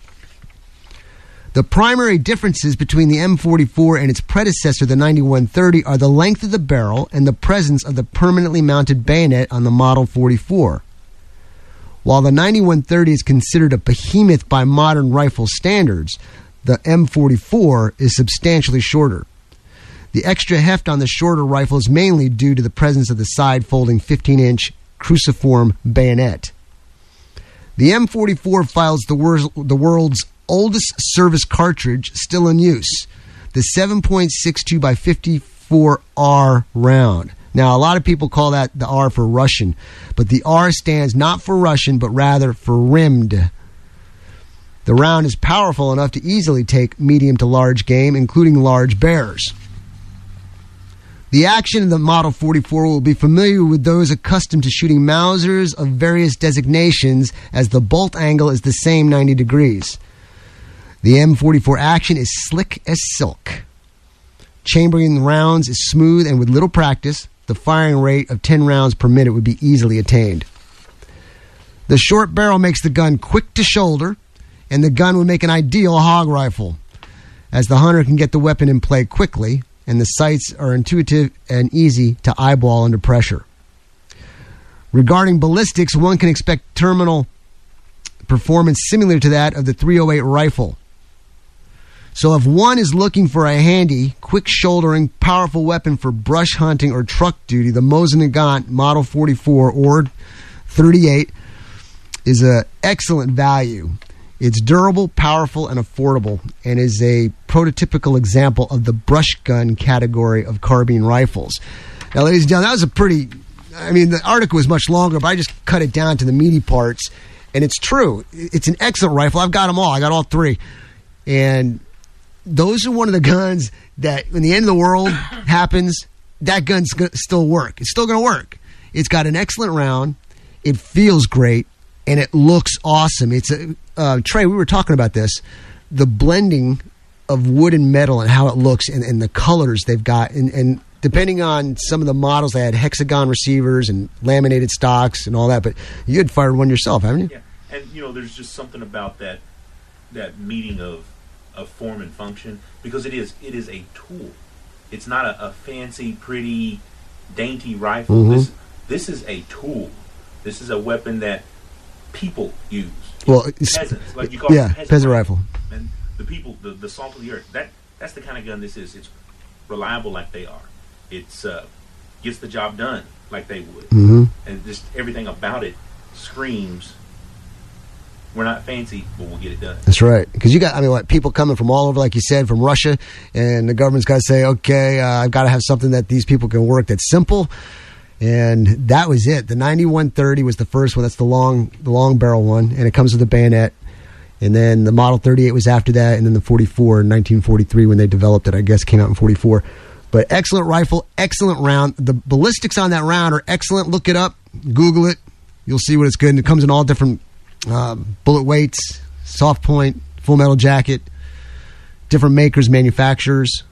The primary differences between the M44 and its predecessor, the 9130, are the length of the barrel and the presence of the permanently mounted bayonet on the Model 44. While the 9130 is considered a behemoth by modern rifle standards, the M44 is substantially shorter. The extra heft on the shorter rifle is mainly due to the presence of the side-folding 15-inch cruciform bayonet. The M44 files the world's oldest service cartridge still in use, the 7.62 by 54R round. Now, a lot of people call that the R for Russian, but the R stands not for Russian, but rather for rimmed. The round is powerful enough to easily take medium to large game, including large bears. The action of the Model 44 will be familiar with those accustomed to shooting Mausers of various designations, as the bolt angle is the same 90 degrees. The M44 action is slick as silk. Chambering rounds is smooth, and with little practice, the firing rate of 10 rounds per minute would be easily attained. The short barrel makes the gun quick to shoulder, and the gun would make an ideal hog rifle, as the hunter can get the weapon in play quickly, and the sights are intuitive and easy to eyeball under pressure. Regarding ballistics, one can expect terminal performance similar to that of the 308 rifle. So if one is looking for a handy, quick-shouldering, powerful weapon for brush hunting or truck duty, the Mosin Nagant Model 44 or 38 is an excellent value. It's durable, powerful, and affordable, and is a prototypical example of the brush gun category of carbine rifles. Now, ladies and gentlemen, that was a pretty... I mean, the article was much longer, but I just cut it down to the meaty parts, and it's true. It's an excellent rifle. I've got them all. I got all three. And those are one of the guns that when the end of the world happens, that gun's going to still work. It's still going to work. It's got an excellent round. It feels great, and it looks awesome. It's a Trey, we were talking about this, the blending of wood and metal and how it looks and the colors they've got. And depending on some of the models, they had hexagon receivers and laminated stocks and all that. But you had fired one yourself, haven't you? Yeah, and there's just something about that meeting of form and function, because it is a tool. It's not a fancy, pretty, dainty rifle. Mm-hmm. This is a tool. This is a weapon that people use. Well, peasants, like you call it, peasant rifle. And the people, the salt of the earth. That's the kind of gun this is. It's reliable like they are. It's gets the job done like they would, mm-hmm. and just everything about it screams, we're not fancy, but we'll get it done. That's right. Because you got, people coming from all over, like you said, from Russia, and the government's got to say, okay, I've got to have something that these people can work that's simple. And that was it. The 9130 was the first one. That's the long barrel one, and it comes with a bayonet. And then the Model 38 was after that, and then the 44 in 1943 when they developed it, I guess, came out in 44. But excellent rifle, excellent round. The ballistics on that round are excellent. Look it up, Google it. You'll see what it's good. And it comes in all different bullet weights, soft point, full metal jacket, different makers, manufacturers,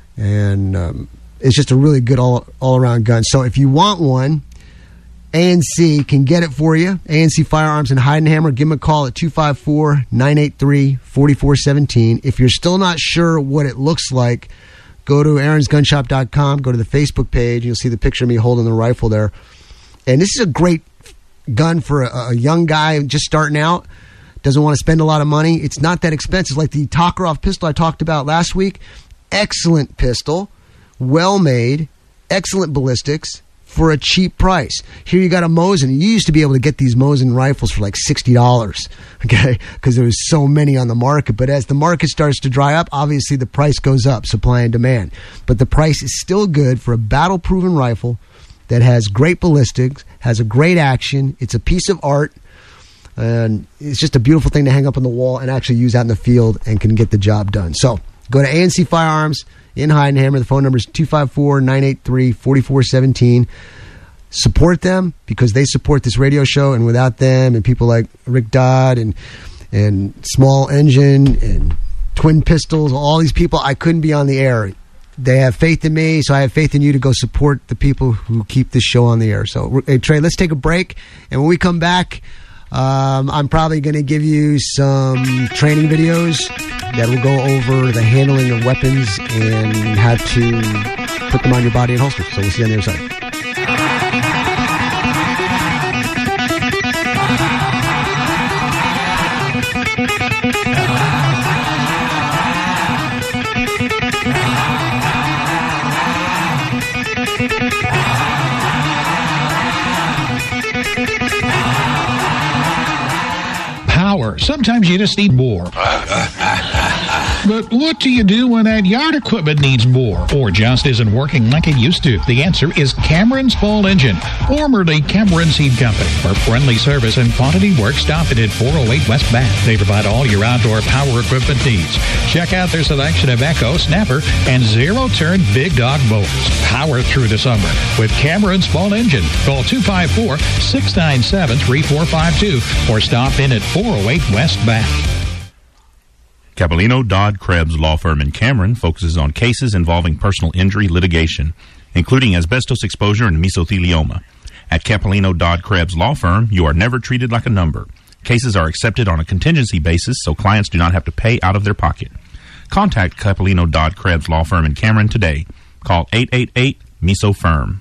and it's just a really good all-around gun. So if you want one, ANC can get it for you. ANC Firearms in Heidenhammer. Give them a call at 254-983-4417. If you're still not sure what it looks like, go to aaronsgunshop.com, go to the Facebook page, and you'll see the picture of me holding the rifle there. And this is a great gun for a young guy just starting out, doesn't want to spend a lot of money. It's not that expensive. Like the Tokarev pistol I talked about last week, excellent pistol, well made, excellent ballistics for a cheap price. Here you got a Mosin. You used to be able to get these Mosin rifles for like $60, okay, because there was so many on the market. But as the market starts to dry up, obviously the price goes up, supply and demand. But the price is still good for a battle-proven rifle that has great ballistics, has a great action. It's a piece of art, and it's just a beautiful thing to hang up on the wall and actually use out in the field and can get the job done. So go to ANC Firearms in Heidenhammer. The phone number is 254-983-4417. Support them because they support this radio show, and without them and people like Rick Dodd and and small engine and twin pistols, all these people, I couldn't be on the air. They have faith in me, so I have faith in you to go support the people who keep this show on the air. So, hey, Trey, let's take a break. And when we come back, I'm probably going to give you some training videos that will go over the handling of weapons and how to put them on your body and holster. So we'll see you on the other side. Power. Sometimes you just need more. But what do you do when that yard equipment needs more or just isn't working like it used to? The answer is Cameron's Ball Engine, formerly Cameron Seed Company. For friendly service and quantity work, stop it at 408 West Bath. They provide all your outdoor power equipment needs. Check out their selection of Echo, Snapper, and zero-turn Big Dog mowers. Power through the summer with Cameron's Ball Engine. Call 254-697-3452 or stop in at 408 West Bath. Capellino, Dodd, Krebs Law Firm in Cameron focuses on cases involving personal injury litigation, including asbestos exposure and mesothelioma. At Capellino, Dodd, Krebs Law Firm, you are never treated like a number. Cases are accepted on a contingency basis, so clients do not have to pay out of their pocket. Contact Capellino, Dodd, Krebs Law Firm in Cameron today. Call 888-MESO-FIRM.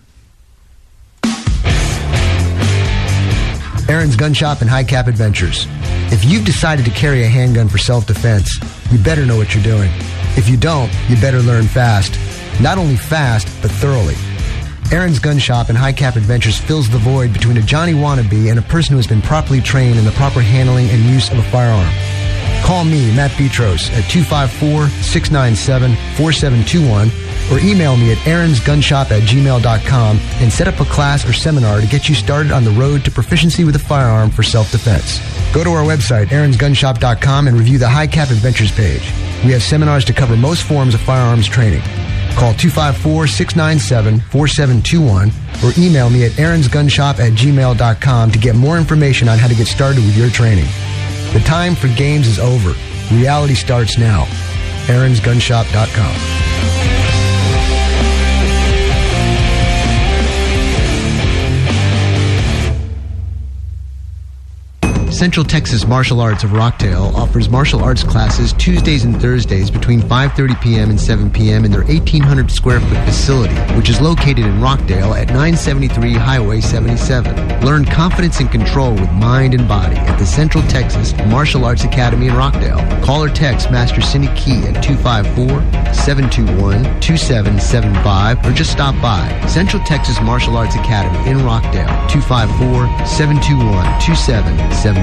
Aaron's Gun Shop and High Cap Adventures. If you've decided to carry a handgun for self-defense, you better know what you're doing. If you don't, you better learn fast. Not only fast, but thoroughly. Aaron's Gun Shop and High Cap Adventures fills the void between a Johnny wannabe and a person who has been properly trained in the proper handling and use of a firearm. Call me, Matt Petros, at 254-697-4721 or email me at aaronsgunshop@gmail.com and set up a class or seminar to get you started on the road to proficiency with a firearm for self-defense. Go to our website, aaronsgunshop.com, and review the High Cap Adventures page. We have seminars to cover most forms of firearms training. Call 254-697-4721 or email me at aaronsgunshop@gmail.com to get more information on how to get started with your training. The time for games is over. Reality starts now. aaronsgunshop.com. Central Texas Martial Arts of Rockdale offers martial arts classes Tuesdays and Thursdays between 5:30 p.m. and 7 p.m. in their 1,800 square foot facility, which is located in Rockdale at 973 Highway 77. Learn confidence and control with mind and body at the Central Texas Martial Arts Academy in Rockdale. Call or text Master Cindy Key at 254-721-2775 or just stop by. Central Texas Martial Arts Academy in Rockdale, 254-721-2775.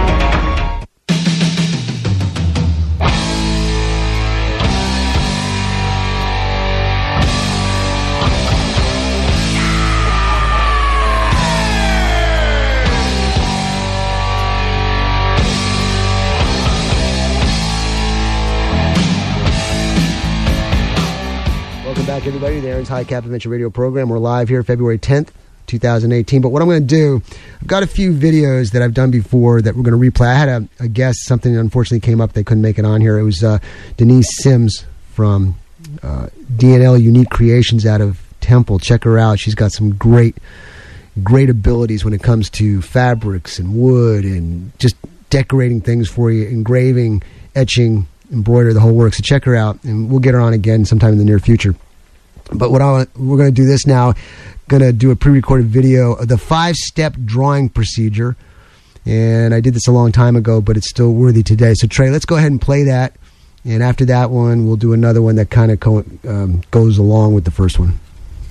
Welcome back, everybody, to the Aaron's High Cap Adventure Radio program. We're live here February 10th. 2018. But what I'm going to do, I've got a few videos that I've done before that we're going to replay. I had a guest, something unfortunately came up, they couldn't make it on here. It was Denise Sims from DNL Unique Creations out of Temple. Check her out. She's got some great abilities when it comes to fabrics and wood and just decorating things for you, engraving, etching, embroidery, the whole work. So check her out, and we'll get her on again sometime in the near future. But we're going to do this now. Going to do a pre-recorded video of the 5-step drawing procedure, and I did this a long time ago, but it's still worthy today. So Trey, let's go ahead and play that, and after that one we'll do another one that kind of goes along with the first one.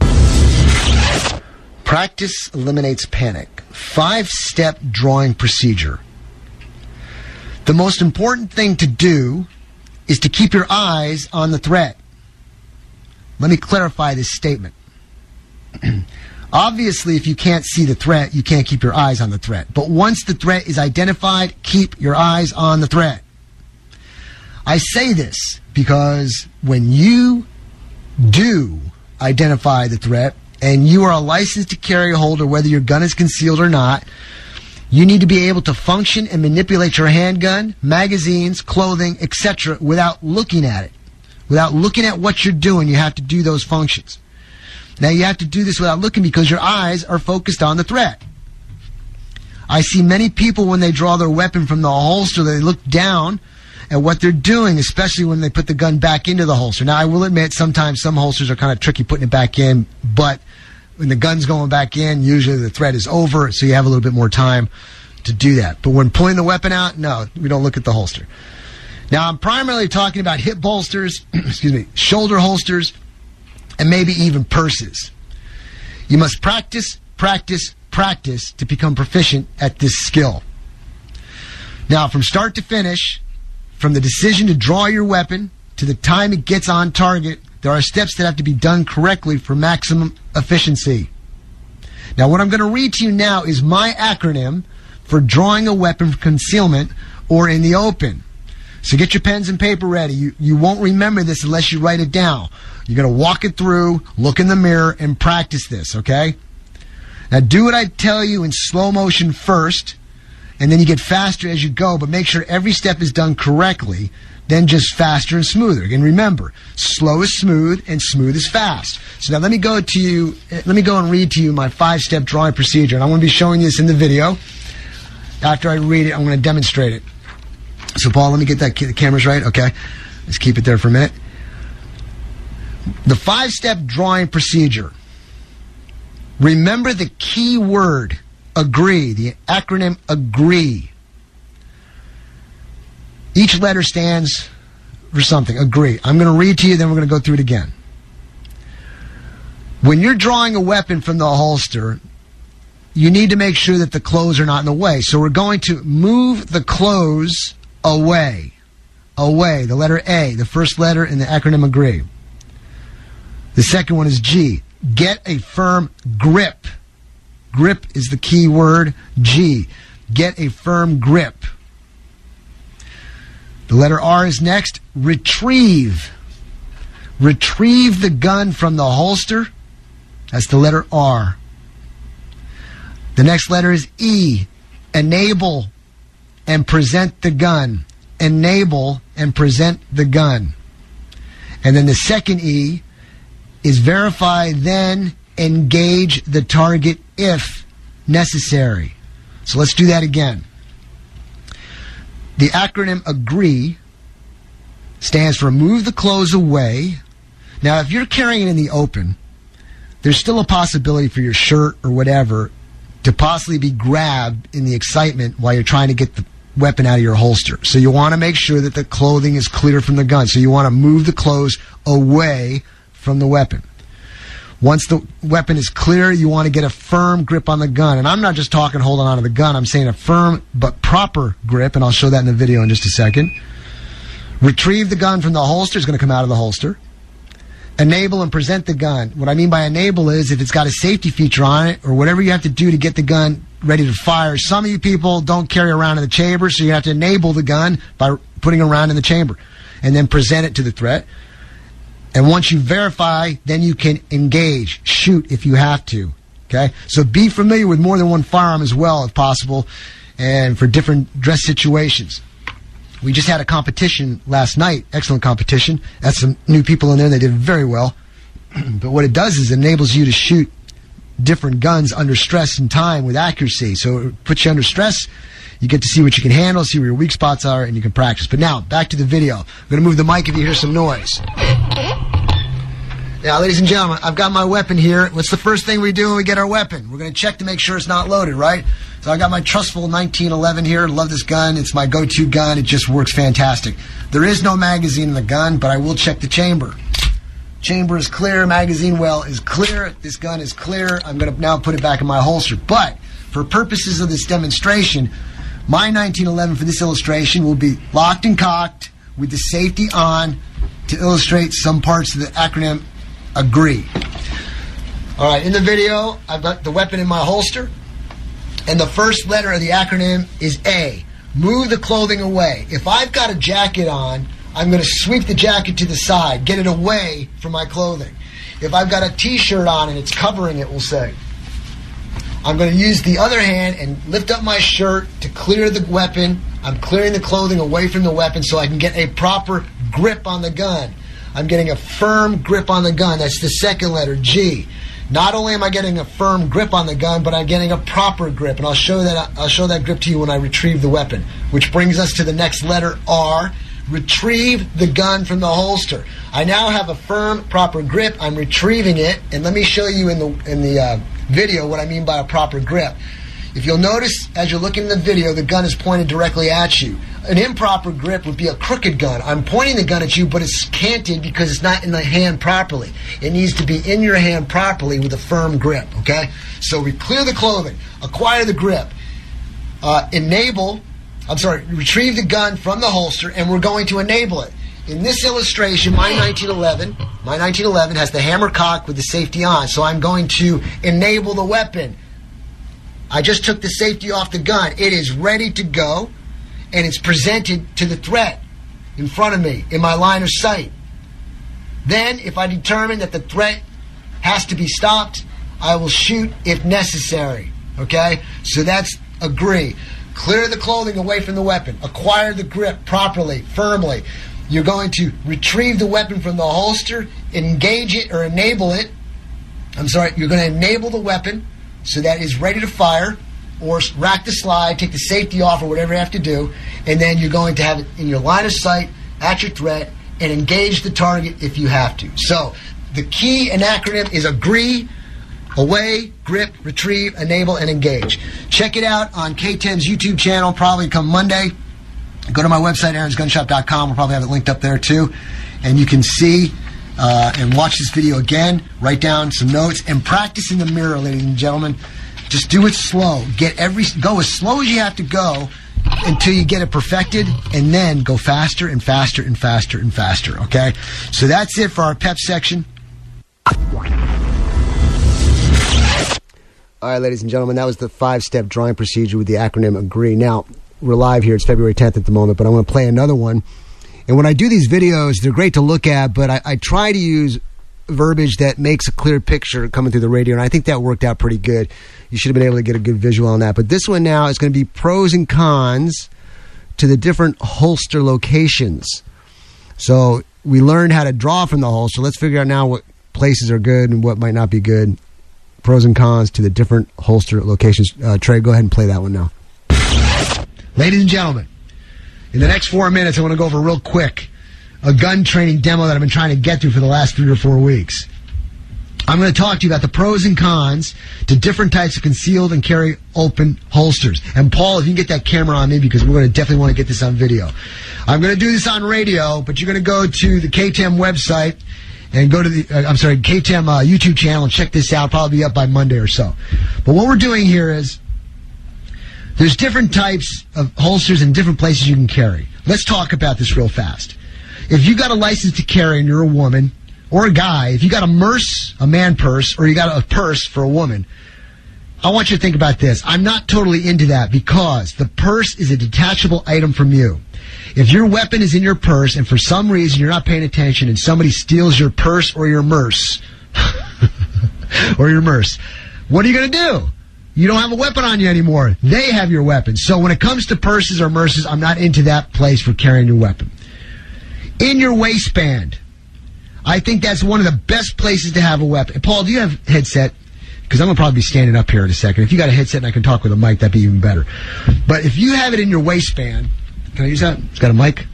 Practice eliminates panic. 5-step drawing procedure. The most important thing to do is to keep your eyes on the threat. Let me clarify this statement. Obviously, if you can't see the threat, you can't keep your eyes on the threat. But once the threat is identified, keep your eyes on the threat. I say this because when you do identify the threat, and you are a licensed to carry holder, whether your gun is concealed or not, You need to be able to function and manipulate your handgun, magazines, clothing, etc. without looking at it. Without looking at what you're doing, you have to do those functions. Now, you have to do this without looking because your eyes are focused on the threat. I see many people when they draw their weapon from the holster, they look down at what they're doing, especially when they put the gun back into the holster. Now, I will admit, sometimes some holsters are kind of tricky putting it back in, but when the gun's going back in, usually the threat is over, so you have a little bit more time to do that. But when pulling the weapon out, no, we don't look at the holster. Now, I'm primarily talking about hip bolsters, shoulder holsters, and maybe even purses. You must practice, practice, practice to become proficient at this skill. Now, from start to finish, from the decision to draw your weapon to the time it gets on target, there are steps that have to be done correctly for maximum efficiency. Now, what I'm going to read to you now is my acronym for drawing a weapon for concealment or in the open. So get your pens and paper ready. You won't remember this unless you write it down. You're going to walk it through, look in the mirror, and practice this, okay? Now, do what I tell you in slow motion first, and then you get faster as you go, but make sure every step is done correctly, then just faster and smoother. Again, remember, slow is smooth, and smooth is fast. So now let me go and read to you my 5-step drawing procedure, and I'm going to be showing you this in the video. After I read it, I'm going to demonstrate it. So, Paul, let me get the cameras right. Okay. Let's keep it there for a minute. The 5-step drawing procedure. Remember the key word, agree, the acronym AGREE. Each letter stands for something, agree. I'm going to read to you, then we're going to go through it again. When you're drawing a weapon from the holster, you need to make sure that the clothes are not in the way. So we're going to move the clothes away. Away, the letter A, the first letter in the acronym AGREE. The second one is G. Get a firm grip. Grip is the key word. G. Get a firm grip. The letter R is next. Retrieve. Retrieve the gun from the holster. That's the letter R. The next letter is E. Enable and present the gun. Enable and present the gun. And then the second E is verify, then engage the target if necessary. So let's do that again. The acronym AGREE stands for move the clothes away. Now, if you're carrying it in the open, there's still a possibility for your shirt or whatever to possibly be grabbed in the excitement while you're trying to get the weapon out of your holster. So you want to make sure that the clothing is clear from the gun. So you want to move the clothes away from the weapon. Once the weapon is clear, you want to get a firm grip on the gun. And I'm not just talking holding on to the gun. I'm saying a firm but proper grip, and I'll show that in the video in just a second. Retrieve the gun from the holster. It's going to come out of the holster. Enable and present the gun. What I mean by enable is if it's got a safety feature on it or whatever you have to do to get the gun ready to fire. Some of you people don't carry around in the chamber, so you have to enable the gun by putting it around in the chamber and then present it to the threat. And once you verify, then you can engage, shoot if you have to. Okay? So be familiar with more than one firearm as well, if possible, and for different dress situations. We just had a competition last night, excellent competition. That's some new people in there, they did very well. But what it does is it enables you to shoot different guns under stress and time with accuracy. So it puts you under stress, you get to see what you can handle, see where your weak spots are, and you can practice. But now, back to the video. I'm going to move the mic if you hear some noise. Now, ladies and gentlemen, I've got my weapon here. What's the first thing we do when we get our weapon? We're going to check to make sure it's not loaded, right? So I got my Trustful 1911 here. Love this gun. It's my go-to gun. It just works fantastic. There is no magazine in the gun, but I will check the chamber. Chamber is clear. Magazine well is clear. This gun is clear. I'm going to now put it back in my holster. But for purposes of this demonstration, my 1911 for this illustration will be locked and cocked with the safety on to illustrate some parts of the acronym AGREE. All right, in the video, I've got the weapon in my holster, and the first letter of the acronym is A. Move the clothing away. If I've got a jacket on, I'm going to sweep the jacket to the side, get it away from my clothing. If I've got a t-shirt on and it's covering it, we'll say, I'm going to use the other hand and lift up my shirt to clear the weapon. I'm clearing the clothing away from the weapon so I can get a proper grip on the gun. I'm getting a firm grip on the gun. That's the second letter, G. Not only am I getting a firm grip on the gun, but I'm getting a proper grip, and I'll show that grip to you when I retrieve the weapon. Which brings us to the next letter, R. Retrieve the gun from the holster. I now have a firm, proper grip. I'm retrieving it, and let me show you in the video what I mean by a proper grip. If you'll notice, as you're looking at the video, the gun is pointed directly at you. An improper grip would be a crooked gun. I'm pointing the gun at you, but it's canted because it's not in the hand properly. It needs to be in your hand properly with a firm grip, okay? So we clear the clothing, acquire the grip, retrieve the gun from the holster, and we're going to enable it. In this illustration, my 1911 has the hammer cocked with the safety on, so I'm going to enable the weapon. I just took the safety off the gun. It is ready to go, and it's presented to the threat in front of me, in my line of sight. Then, if I determine that the threat has to be stopped, I will shoot if necessary. Okay? So that's agree. Clear the clothing away from the weapon. Acquire the grip properly, firmly. You're going to retrieve the weapon from the holster, engage it or enable it. You're going to enable the weapon so that it's ready to fire, or rack the slide, take the safety off, or whatever you have to do, and then you're going to have it in your line of sight at your threat and engage the target if you have to. So the key and acronym is agree, away, grip, retrieve, enable, and engage. Check it out on K10's YouTube channel, probably come Monday. Go to my website, aaronsgunshop.com. We'll probably have it linked up there too. And you can see and watch this video again, write down some notes, and practice in the mirror, ladies and gentlemen. Just do it slow. Go as slow as you have to go until you get it perfected, and then go faster and faster and faster and faster, okay? So that's it for our pep section. All right, ladies and gentlemen, that was the 5-step drawing procedure with the acronym AGREE. Now, we're live here. It's February 10th at the moment, but I'm going to play another one. And when I do these videos, they're great to look at, but I try to use verbiage that makes a clear picture coming through the radio, and I think that worked out pretty good. You should have been able to get a good visual on that. But this one now is going to be pros and cons to the different holster locations. So we learned how to draw from the holster. Let's figure out now what places are good and what might not be good. Pros and cons to the different holster locations. Trey, go ahead and play that one now. Ladies and gentlemen, in the next 4 minutes, I want to go over real quick a gun training demo that I've been trying to get through for the last 3 or 4 weeks. I'm going to talk to you about the pros and cons to different types of concealed and carry open holsters. And Paul, if you can get that camera on me, because we're going to definitely want to get this on video. I'm going to do this on radio, but you're going to go to the KTEM website and go to the, KTEM YouTube channel and check this out. Probably be up by Monday or so. But what we're doing here is there's different types of holsters and different places you can carry. Let's talk about this real fast. If you got a license to carry and you're a woman or a guy, if you got a MERS, a man purse, or you got a purse for a woman, I want you to think about this. I'm not totally into that because the purse is a detachable item from you. If your weapon is in your purse and for some reason you're not paying attention and somebody steals your purse or your MERS, what are you going to do? You don't have a weapon on you anymore. They have your weapon. So when it comes to purses or MERSes, I'm not into that place for carrying your weapon. In your waistband, I think that's one of the best places to have a weapon. Paul, do you have a headset? Because I'm going to probably be standing up here in a second. If you got a headset and I can talk with a mic, that'd be even better. But if you have it in your waistband, can I use that? It's got a mic?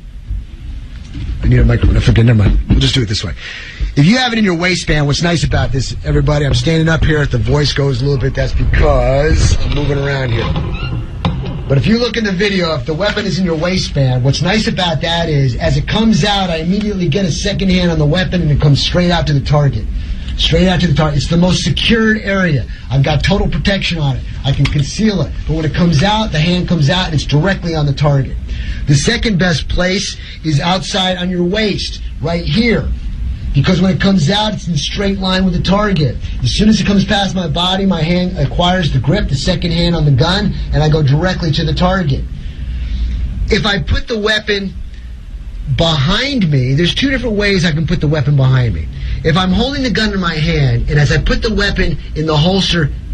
I need a microphone. I forget. Never mind. We'll just do it this way. If you have it in your waistband, what's nice about this, everybody, I'm standing up here. If the voice goes a little bit, that's because I'm moving around here. But if you look in the video, if the weapon is in your waistband, what's nice about that is, as it comes out, I immediately get a second hand on the weapon and it comes straight out to the target. Straight out to the target. It's the most secured area. I've got total protection on it. I can conceal it. But when it comes out, the hand comes out and it's directly on the target. The second best place is outside on your waist, right here. Because when it comes out, it's in straight line with the target. As soon as it comes past my body, my hand acquires the grip, the second hand on the gun, and I go directly to the target. If I put the weapon behind me, there's 2 different ways I can put the weapon behind me. If I'm holding the gun in my hand, and as I put the weapon in the holster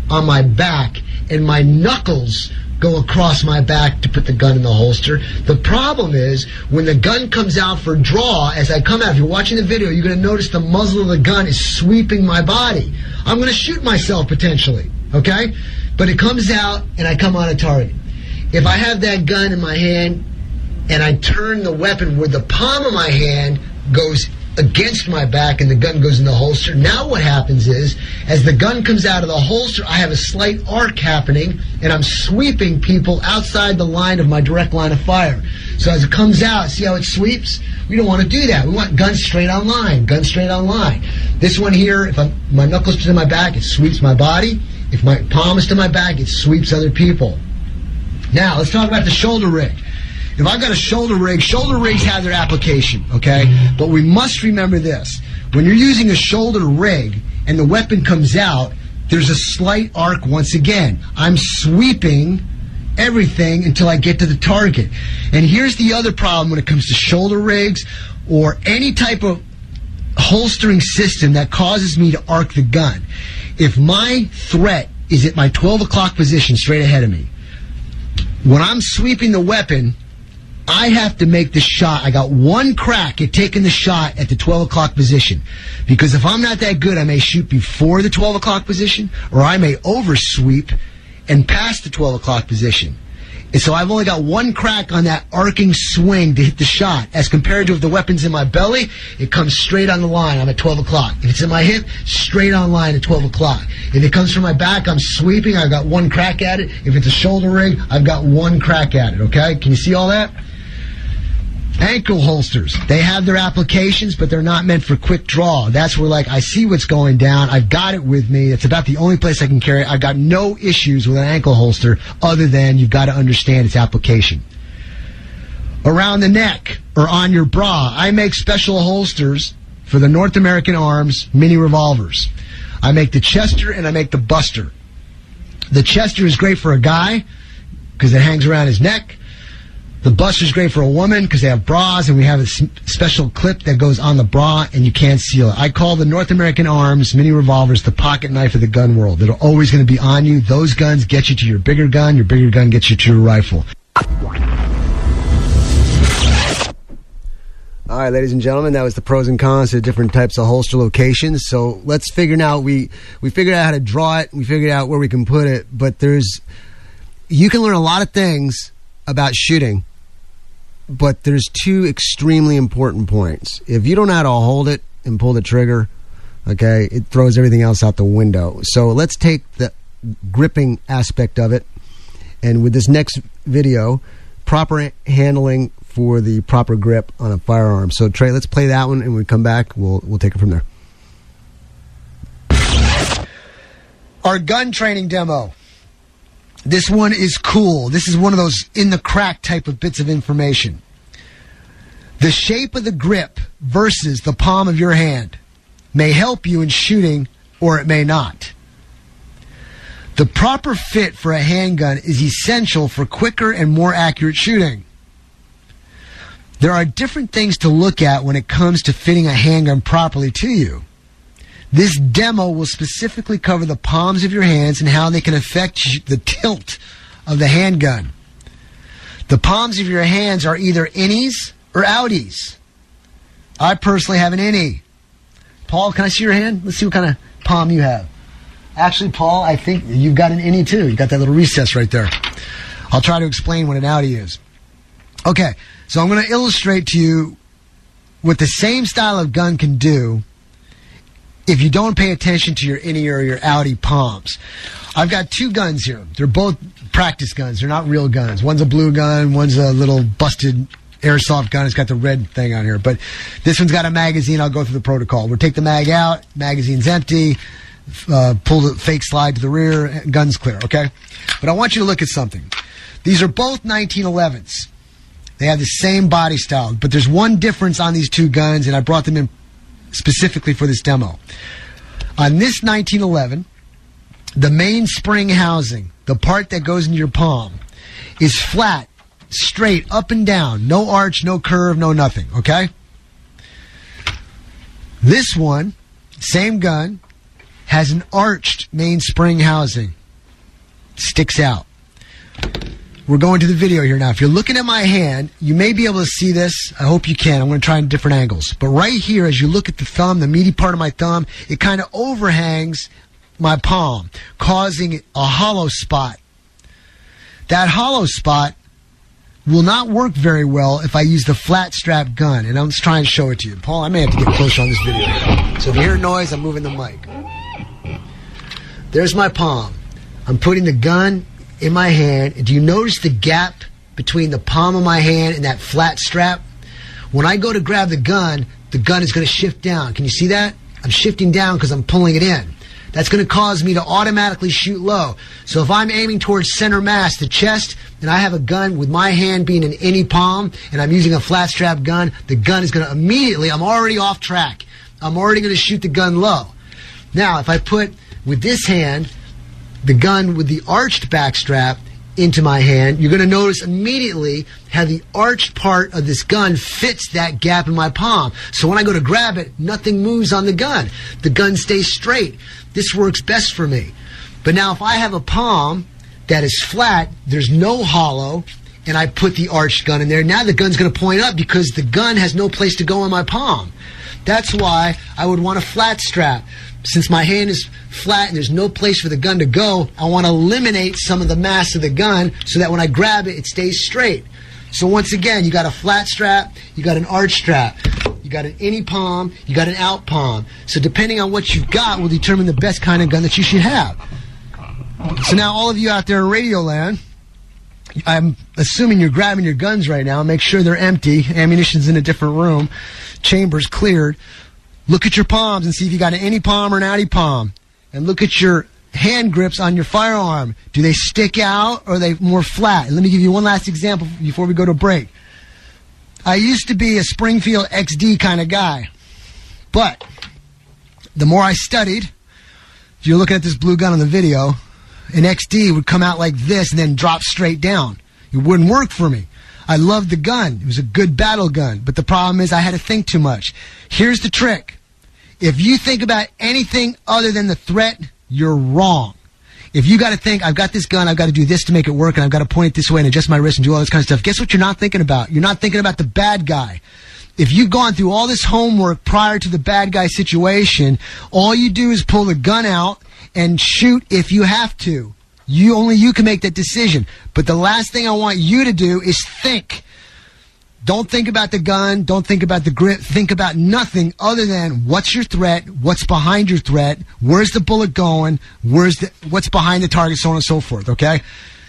on my back, and my knuckles go across my back to put the gun in the holster. The problem is, when the gun comes out for draw, as I come out, if you're watching the video, you're going to notice the muzzle of the gun is sweeping my body. I'm going to shoot myself, potentially, okay? But it comes out, and I come on a target. If I have that gun in my hand, and I turn the weapon where the palm of my hand goes against my back and the gun goes in the holster, now what happens is, as the gun comes out of the holster, I have a slight arc happening, and I'm sweeping people outside the line of my direct line of fire. So as it comes out, see how it sweeps? We don't want to do that. We want guns straight on line, guns straight on line. This one here, if my knuckles to my back, it sweeps my body. If my palm is to my back, it sweeps other people. Now, let's talk about the shoulder rig. If I've got a shoulder rigs have their application, okay? But we must remember this. When you're using a shoulder rig and the weapon comes out, there's a slight arc once again. I'm sweeping everything until I get to the target. And here's the other problem when it comes to shoulder rigs or any type of holstering system that causes me to arc the gun. If my threat is at my 12 o'clock position straight ahead of me, when I'm sweeping the weapon, I have to make the shot. I got one crack at taking the shot at the 12 o'clock position. Because if I'm not that good, I may shoot before the 12 o'clock position, or I may oversweep and pass the 12 o'clock position. And so I've only got one crack on that arcing swing to hit the shot. As compared to if the weapon's in my belly, it comes straight on the line. I'm at 12 o'clock. If it's in my hip, straight on line at 12 o'clock. If it comes from my back, I'm sweeping. I've got one crack at it. If it's a shoulder rig, I've got one crack at it. Okay? Can you see all that? Ankle holsters. They have their applications, but they're not meant for quick draw. That's where, like, I see what's going down. I've got it with me. It's about the only place I can carry it. I've got no issues with an ankle holster other than you've got to understand its application. Around the neck or on your bra, I make special holsters for the North American Arms mini revolvers. I make the Chester and I make the Buster. The Chester is great for a guy because it hangs around his neck. The Buster's great for a woman because they have bras, and we have a special clip that goes on the bra, and you can't seal it. I call the North American Arms mini revolvers the pocket knife of the gun world. They're always going to be on you. Those guns get you to your bigger gun gets you to your rifle. All right, ladies and gentlemen, that was the pros and cons to different types of holster locations. So let's figure now. We figured out how to draw it. We figured out where we can put it. But you can learn a lot of things about shooting. But there's two extremely important points. If you don't know how to hold it and pull the trigger, okay, it throws everything else out the window. So let's take the gripping aspect of it, and with this next video, proper handling for the proper grip on a firearm. So Trey, let's play that one, and when we come back, we'll take it from there. Our gun training demo. This one is cool. This is one of those in the crack type of bits of information. The shape of the grip versus the palm of your hand may help you in shooting, or it may not. The proper fit for a handgun is essential for quicker and more accurate shooting. There are different things to look at when it comes to fitting a handgun properly to you. This demo will specifically cover the palms of your hands and how they can affect the tilt of the handgun. The palms of your hands are either innies or outies. I personally have an innie. Paul, can I see your hand? Let's see what kind of palm you have. Actually, Paul, I think you've got an innie too. You got that little recess right there. I'll try to explain what an outie is. Okay, so I'm going to illustrate to you what the same style of gun can do if you don't pay attention to your innie or your outie palms. I've got two guns here. They're both practice guns. They're not real guns. One's a blue gun. One's a little busted airsoft gun. It's got the red thing on here. But this one's got a magazine. I'll go through the protocol. We'll take the mag out. Magazine's empty. Pull the fake slide to the rear. Gun's clear, okay? But I want you to look at something. These are both 1911s. They have the same body style. But there's one difference on these two guns, and I brought them in specifically for this demo. On this 1911, the main spring housing, the part that goes into your palm, is flat, straight, up and down. No arch, no curve, no nothing, okay? This one, same gun, has an arched main spring housing. sticks out. We're going to the video here now. If you're looking at my hand, you may be able to see this. I hope you can. I'm going to try in different angles. But right here, as you look at the thumb, the meaty part of my thumb, it kind of overhangs my palm, causing a hollow spot. That hollow spot will not work very well if I use the flat strap gun. And I'm just trying to show it to you. Paul, I may have to get closer on this video. So if you hear noise, I'm moving the mic. There's my palm. I'm putting the gun in my hand. Do you notice the gap between the palm of my hand and that flat strap? When I go to grab the gun is going to shift down. Can you see that? I'm shifting down because I'm pulling it in. That's going to cause me to automatically shoot low. So if I'm aiming towards center mass, the chest, and I have a gun with my hand being in any palm, and I'm using a flat strap gun, the gun is going to immediately, I'm already off track. I'm already going to shoot the gun low. Now, if I put, with this hand, the gun with the arched back strap into my hand, you're going to notice immediately how the arched part of this gun fits that gap in my palm. So when I go to grab it, nothing moves on the gun. The gun stays straight. This works best for me. But now if I have a palm that is flat, there's no hollow, and I put the arched gun in there, now the gun's going to point up because the gun has no place to go in my palm. That's why I would want a flat strap. Since my hand is flat and there's no place for the gun to go, I want to eliminate some of the mass of the gun so that when I grab it, it stays straight. So once again, you got a flat strap, you got an arch strap, you got an any palm, you got an out palm. So depending on what you've got will determine the best kind of gun that you should have. So now all of you out there in Radio Land, I'm assuming you're grabbing your guns right now. Make sure they're empty. Ammunition's in a different room. Chambers cleared. Look at your palms and see if you got an any palm or an outie palm. And look at your hand grips on your firearm. Do they stick out or are they more flat? And let me give you one last example before we go to break. I used to be a Springfield XD kind of guy. But the more I studied, if you're looking at this blue gun on the video, an XD would come out like this and then drop straight down. It wouldn't work for me. I loved the gun. It was a good battle gun. But the problem is I had to think too much. Here's the trick. If you think about anything other than the threat, you're wrong. If you got to think, I've got this gun, I've got to do this to make it work, and I've got to point it this way and adjust my wrist and do all this kind of stuff, guess what you're not thinking about? You're not thinking about the bad guy. If you've gone through all this homework prior to the bad guy situation, all you do is pull the gun out and shoot if you have to. Only you can make that decision. But the last thing I want you to do is think. Don't think about the gun. Don't think about the grip. Think about nothing other than what's your threat, what's behind your threat, where's the bullet going, what's behind the target, so on and so forth, okay?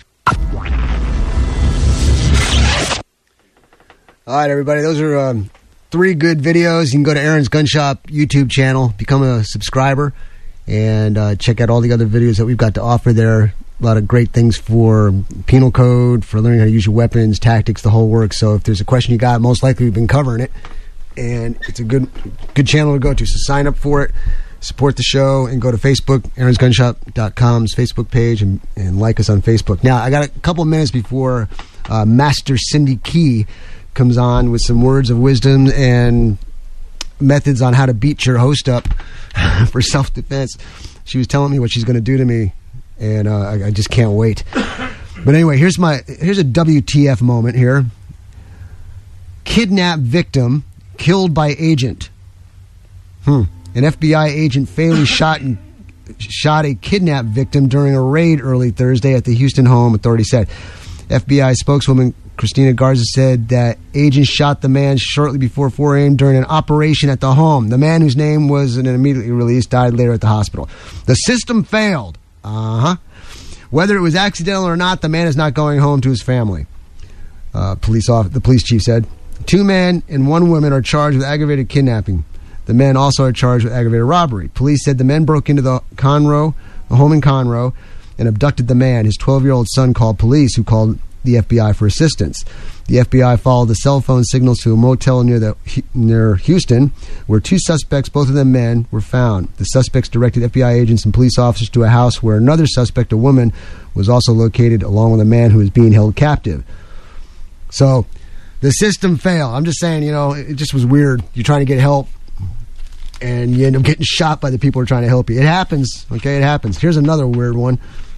All right, everybody. Those are 3 good videos. You can go to Aaron's Gun Shop YouTube channel, become a subscriber, and check out all the other videos that we've got to offer there. A lot of great things for penal code, for learning how to use your weapons, tactics, the whole works. So if there's a question you got, most likely we've been covering it. And it's a good channel to go to. So sign up for it, support the show, and go to Facebook, aaronsgunshop.com's Facebook page, and like us on Facebook. Now, I got a couple of minutes before Master Cindy Key comes on with some words of wisdom and methods on how to beat your host up for self-defense. She was telling me what she's going to do to me. And I just can't wait. But anyway, here's a WTF moment here. Kidnapped victim killed by agent. An FBI agent fatally shot a kidnapped victim during a raid early Thursday at the Houston home, authorities said. FBI spokeswoman Christina Garza said that agents shot the man shortly before 4 a.m. during an operation at the home. The man, whose name was immediately released, died later at the hospital. The system failed. Whether it was accidental or not, the man is not going home to his family. The police chief said. 2 men and 1 woman are charged with aggravated kidnapping. The men also are charged with aggravated robbery. Police said the men broke into the home in Conroe, and abducted the man. His 12-year-old son called police, who called the FBI for assistance. The FBI followed the cell phone signals to a motel near Houston, where 2 suspects, both of them men, were found. The suspects directed FBI agents and police officers to a house where another suspect, a woman, was also located, along with a man who was being held captive. So, the system failed. I'm just saying, it just was weird. You're trying to get help, and you end up getting shot by the people who are trying to help you. It happens, okay? It happens. Here's another weird one.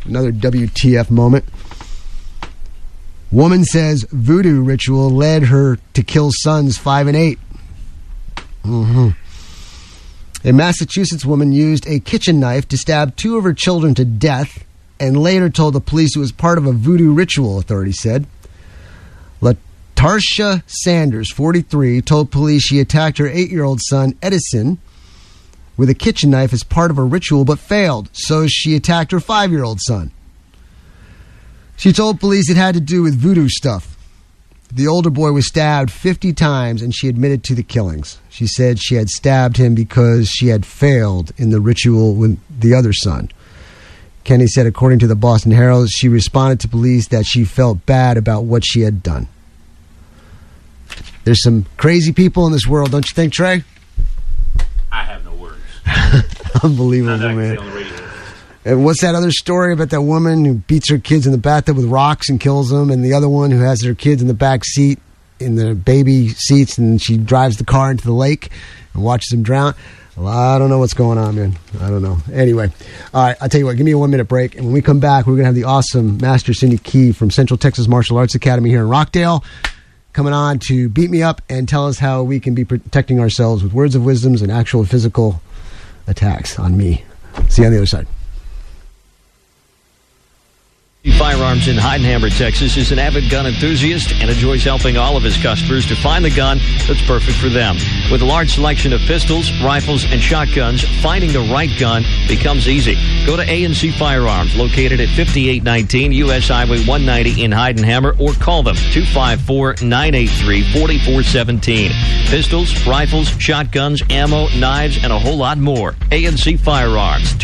Another WTF moment. Woman says voodoo ritual led her to kill sons 5 and 8. A Massachusetts woman used a kitchen knife to stab 2 of her children to death and later told the police it was part of a voodoo ritual, authorities said. Latarsha Sanders, 43, told police she attacked her 8-year-old son, Edison, with a kitchen knife as part of a ritual but failed, so she attacked her 5-year-old son. She told police it had to do with voodoo stuff. The older boy was stabbed 50 times and she admitted to the killings. She said she had stabbed him because she had failed in the ritual with the other son. Kenny said, according to the Boston Herald, she responded to police that she felt bad about what she had done. There's some crazy people in this world, don't you think, Trey? I have no words. Unbelievable, man. And what's that other story about that woman who beats her kids in the bathtub with rocks and kills them, and the other one who has her kids in the back seat, in the baby seats, and she drives the car into the lake and watches them drown? Well, I don't know what's going on, man. I don't know. Anyway, all right, I'll tell you what, give me a 1-minute break, and when we come back, we're going to have the awesome Master Cindy Key from Central Texas Martial Arts Academy here in Rockdale coming on to beat me up and tell us how we can be protecting ourselves with words of wisdoms and actual physical attacks on me. See you on the other side. Firearms in Heidenhammer, Texas is an avid gun enthusiast and enjoys helping all of his customers to find the gun that's perfect for them. With a large selection of pistols, rifles, and shotguns, finding the right gun becomes easy. Go to A&C Firearms, located at 5819 U.S. Highway 190 in Heidenhammer, or call them 254-983-4417. Pistols, rifles, shotguns, ammo, knives, and a whole lot more. A&C Firearms,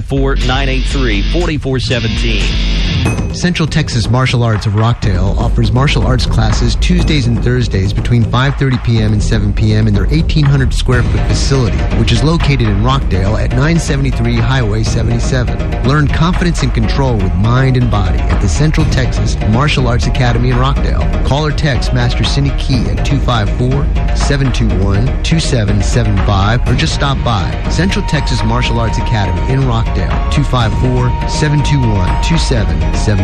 254-983-4417. Central Texas Martial Arts of Rockdale offers martial arts classes Tuesdays and Thursdays between 5:30 p.m. and 7 p.m. in their 1,800 square foot facility, which is located in Rockdale at 973 Highway 77. Learn confidence and control with mind and body at the Central Texas Martial Arts Academy in Rockdale. Call or text Master Cindy Key at 254-721-2775 or just stop by Central Texas Martial Arts Academy in Rockdale, 254-721-2775.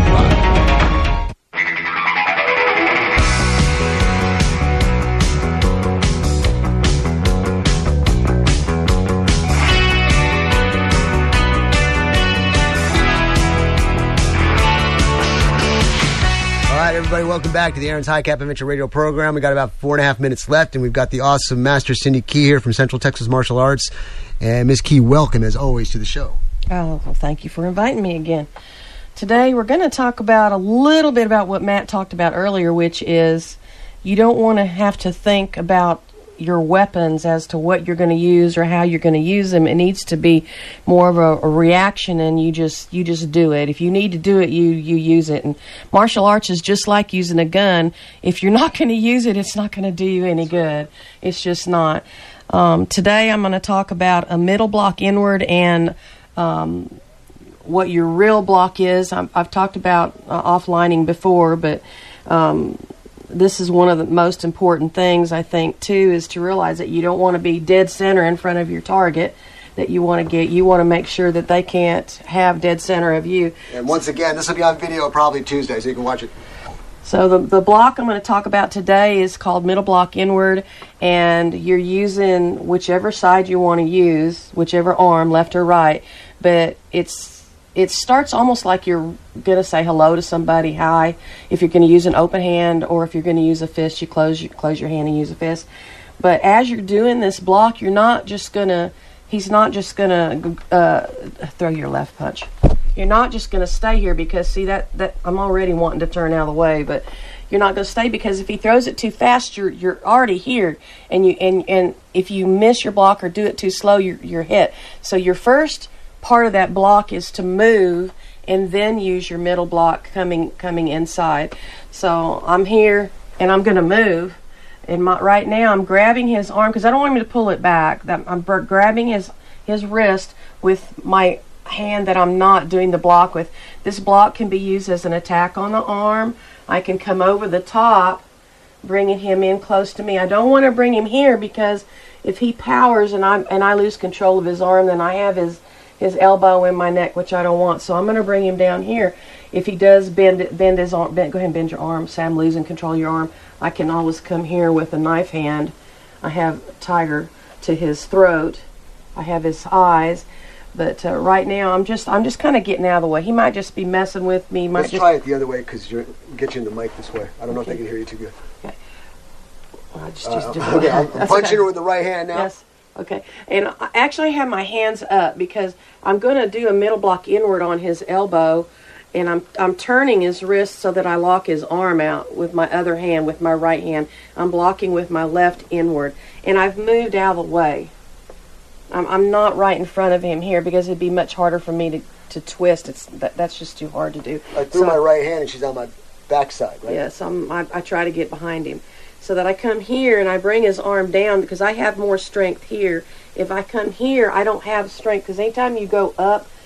Everybody, welcome back to the Aaron's High Cap Adventure Radio program. We got about 4.5 minutes left, and we've got the awesome Master Cindy Key here from Central Texas Martial Arts. And Ms. Key, welcome as always to the show. Oh, well, thank you for inviting me again. Today we're going to talk about a little bit about what Matt talked about earlier, which is you don't want to have to think about your weapons as to what you're going to use or how you're going to use them. It needs to be more of a reaction, and you just do it. If you need to do it, you use it. And martial arts is just like using a gun. If you're not going to use it, it's not going to do you any good. It's just not. Today I'm going to talk about a middle block inward and what your real block is. I've talked about offlining before, but this is one of the most important things, I think, too, is to realize that you don't want to be dead center in front of your target. That you want to make sure that they can't have dead center of you. And once again, this will be on video probably Tuesday, so you can watch it. So the block I'm going to talk about today is called middle block inward, and you're using whichever side you want to use, whichever arm, left or right, but it starts almost like you're going to say hello to somebody, hi. If you're going to use an open hand, or if you're going to use a fist, you close your hand and use a fist. But as you're doing this block, he's not just going to throw your left punch. You're not just going to stay here because, see, that I'm already wanting to turn out of the way, but you're not going to stay because if he throws it too fast, you're already here, and if you miss your block or do it too slow, you're hit. So your first part of that block is to move and then use your middle block coming inside. So I'm here and I'm going to move, and right now I'm grabbing his arm because I don't want him to pull it back. I'm grabbing his wrist with my hand that I'm not doing the block with. This block can be used as an attack on the arm. I can come over the top, bringing him in close to me. I don't want to bring him here because if he powers and I lose control of his arm, then I have his his elbow in my neck, which I don't want. So I'm going to bring him down here. If he does bend his arm, go ahead and bend your arm. Say I'm losing control of your arm. I can always come here with a knife hand. I have Tiger to his throat. I have his eyes. But right now, I'm just kind of getting out of the way. He might just be messing with me. Let's try it the other way because we'll get you in the mic this way. I don't know if they can hear you too good. Okay. Well, Okay, I'm punching her with the right hand now. Yes. Okay. And I actually have my hands up because I'm going to do a middle block inward on his elbow, and I'm turning his wrist so that I lock his arm out with my other hand, with my right hand. I'm blocking with my left inward, and I've moved out of the way. I'm not right in front of him here because it'd be much harder for me to twist. That's just too hard to do. I threw my right hand and she's on my backside, right? Yes, I try to get behind him so that I come here and I bring his arm down because I have more strength here. If I come here, I don't have strength because anytime you go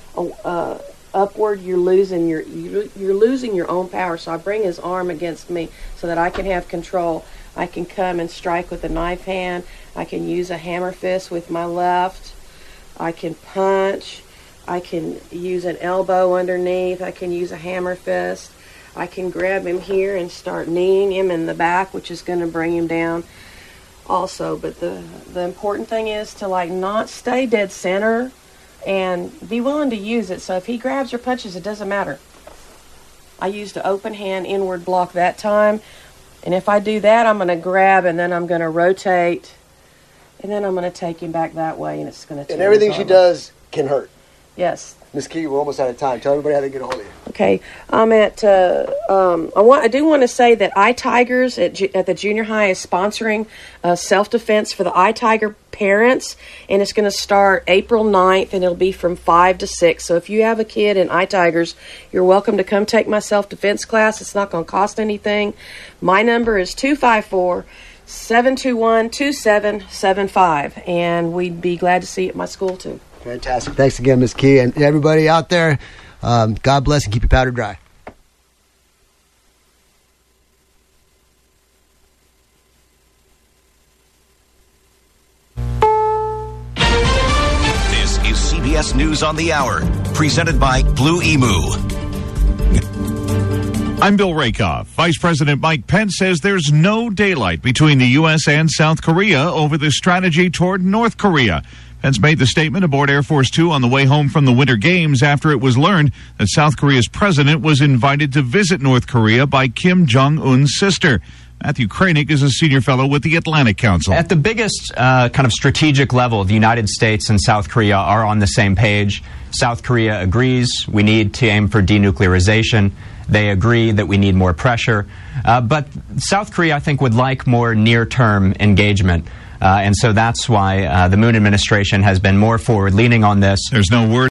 upward, you're losing your own power. So I bring his arm against me so that I can have control. I can come and strike with a knife hand. I can use a hammer fist with my left. I can punch. I can use an elbow underneath. I can use a hammer fist. I can grab him here and start kneeing him in the back, which is going to bring him down also. But the important thing is to not stay dead center and be willing to use it. So if he grabs or punches, it doesn't matter. I used an open hand inward block that time. And if I do that, I'm going to grab and then I'm going to rotate. And then I'm going to take him back that way, and it's going to. And everything she does can hurt. Yes. Miss Key, we're almost out of time. Tell everybody how to get a hold of you. Okay, I'm at. I do want to say that iTigers at the junior high is sponsoring self-defense for the iTiger parents, and it's going to start April 9th, and it'll be from 5 to 6. So if you have a kid in iTigers, you're welcome to come take my self-defense class. It's not going to cost anything. My number is 254-721-2775, and we'd be glad to see you at my school too. Fantastic. Thanks again, Miss Key. And everybody out there, God bless and keep your powder dry. This is CBS News on the Hour, presented by Blue Emu. I'm Bill Rakoff. Vice President Mike Pence says there's no daylight between the U.S. and South Korea over the strategy toward North Korea. Pence made the statement aboard Air Force Two on the way home from the Winter Games after it was learned that South Korea's president was invited to visit North Korea by Kim Jong-un's sister. Matthew Kranick is a senior fellow with the Atlantic Council. At the biggest kind of strategic level, the United States and South Korea are on the same page. South Korea agrees we need to aim for denuclearization. They agree that we need more pressure. But South Korea, I think, would like more near-term engagement. And so that's why the Moon administration has been more forward-leaning on this. There's no word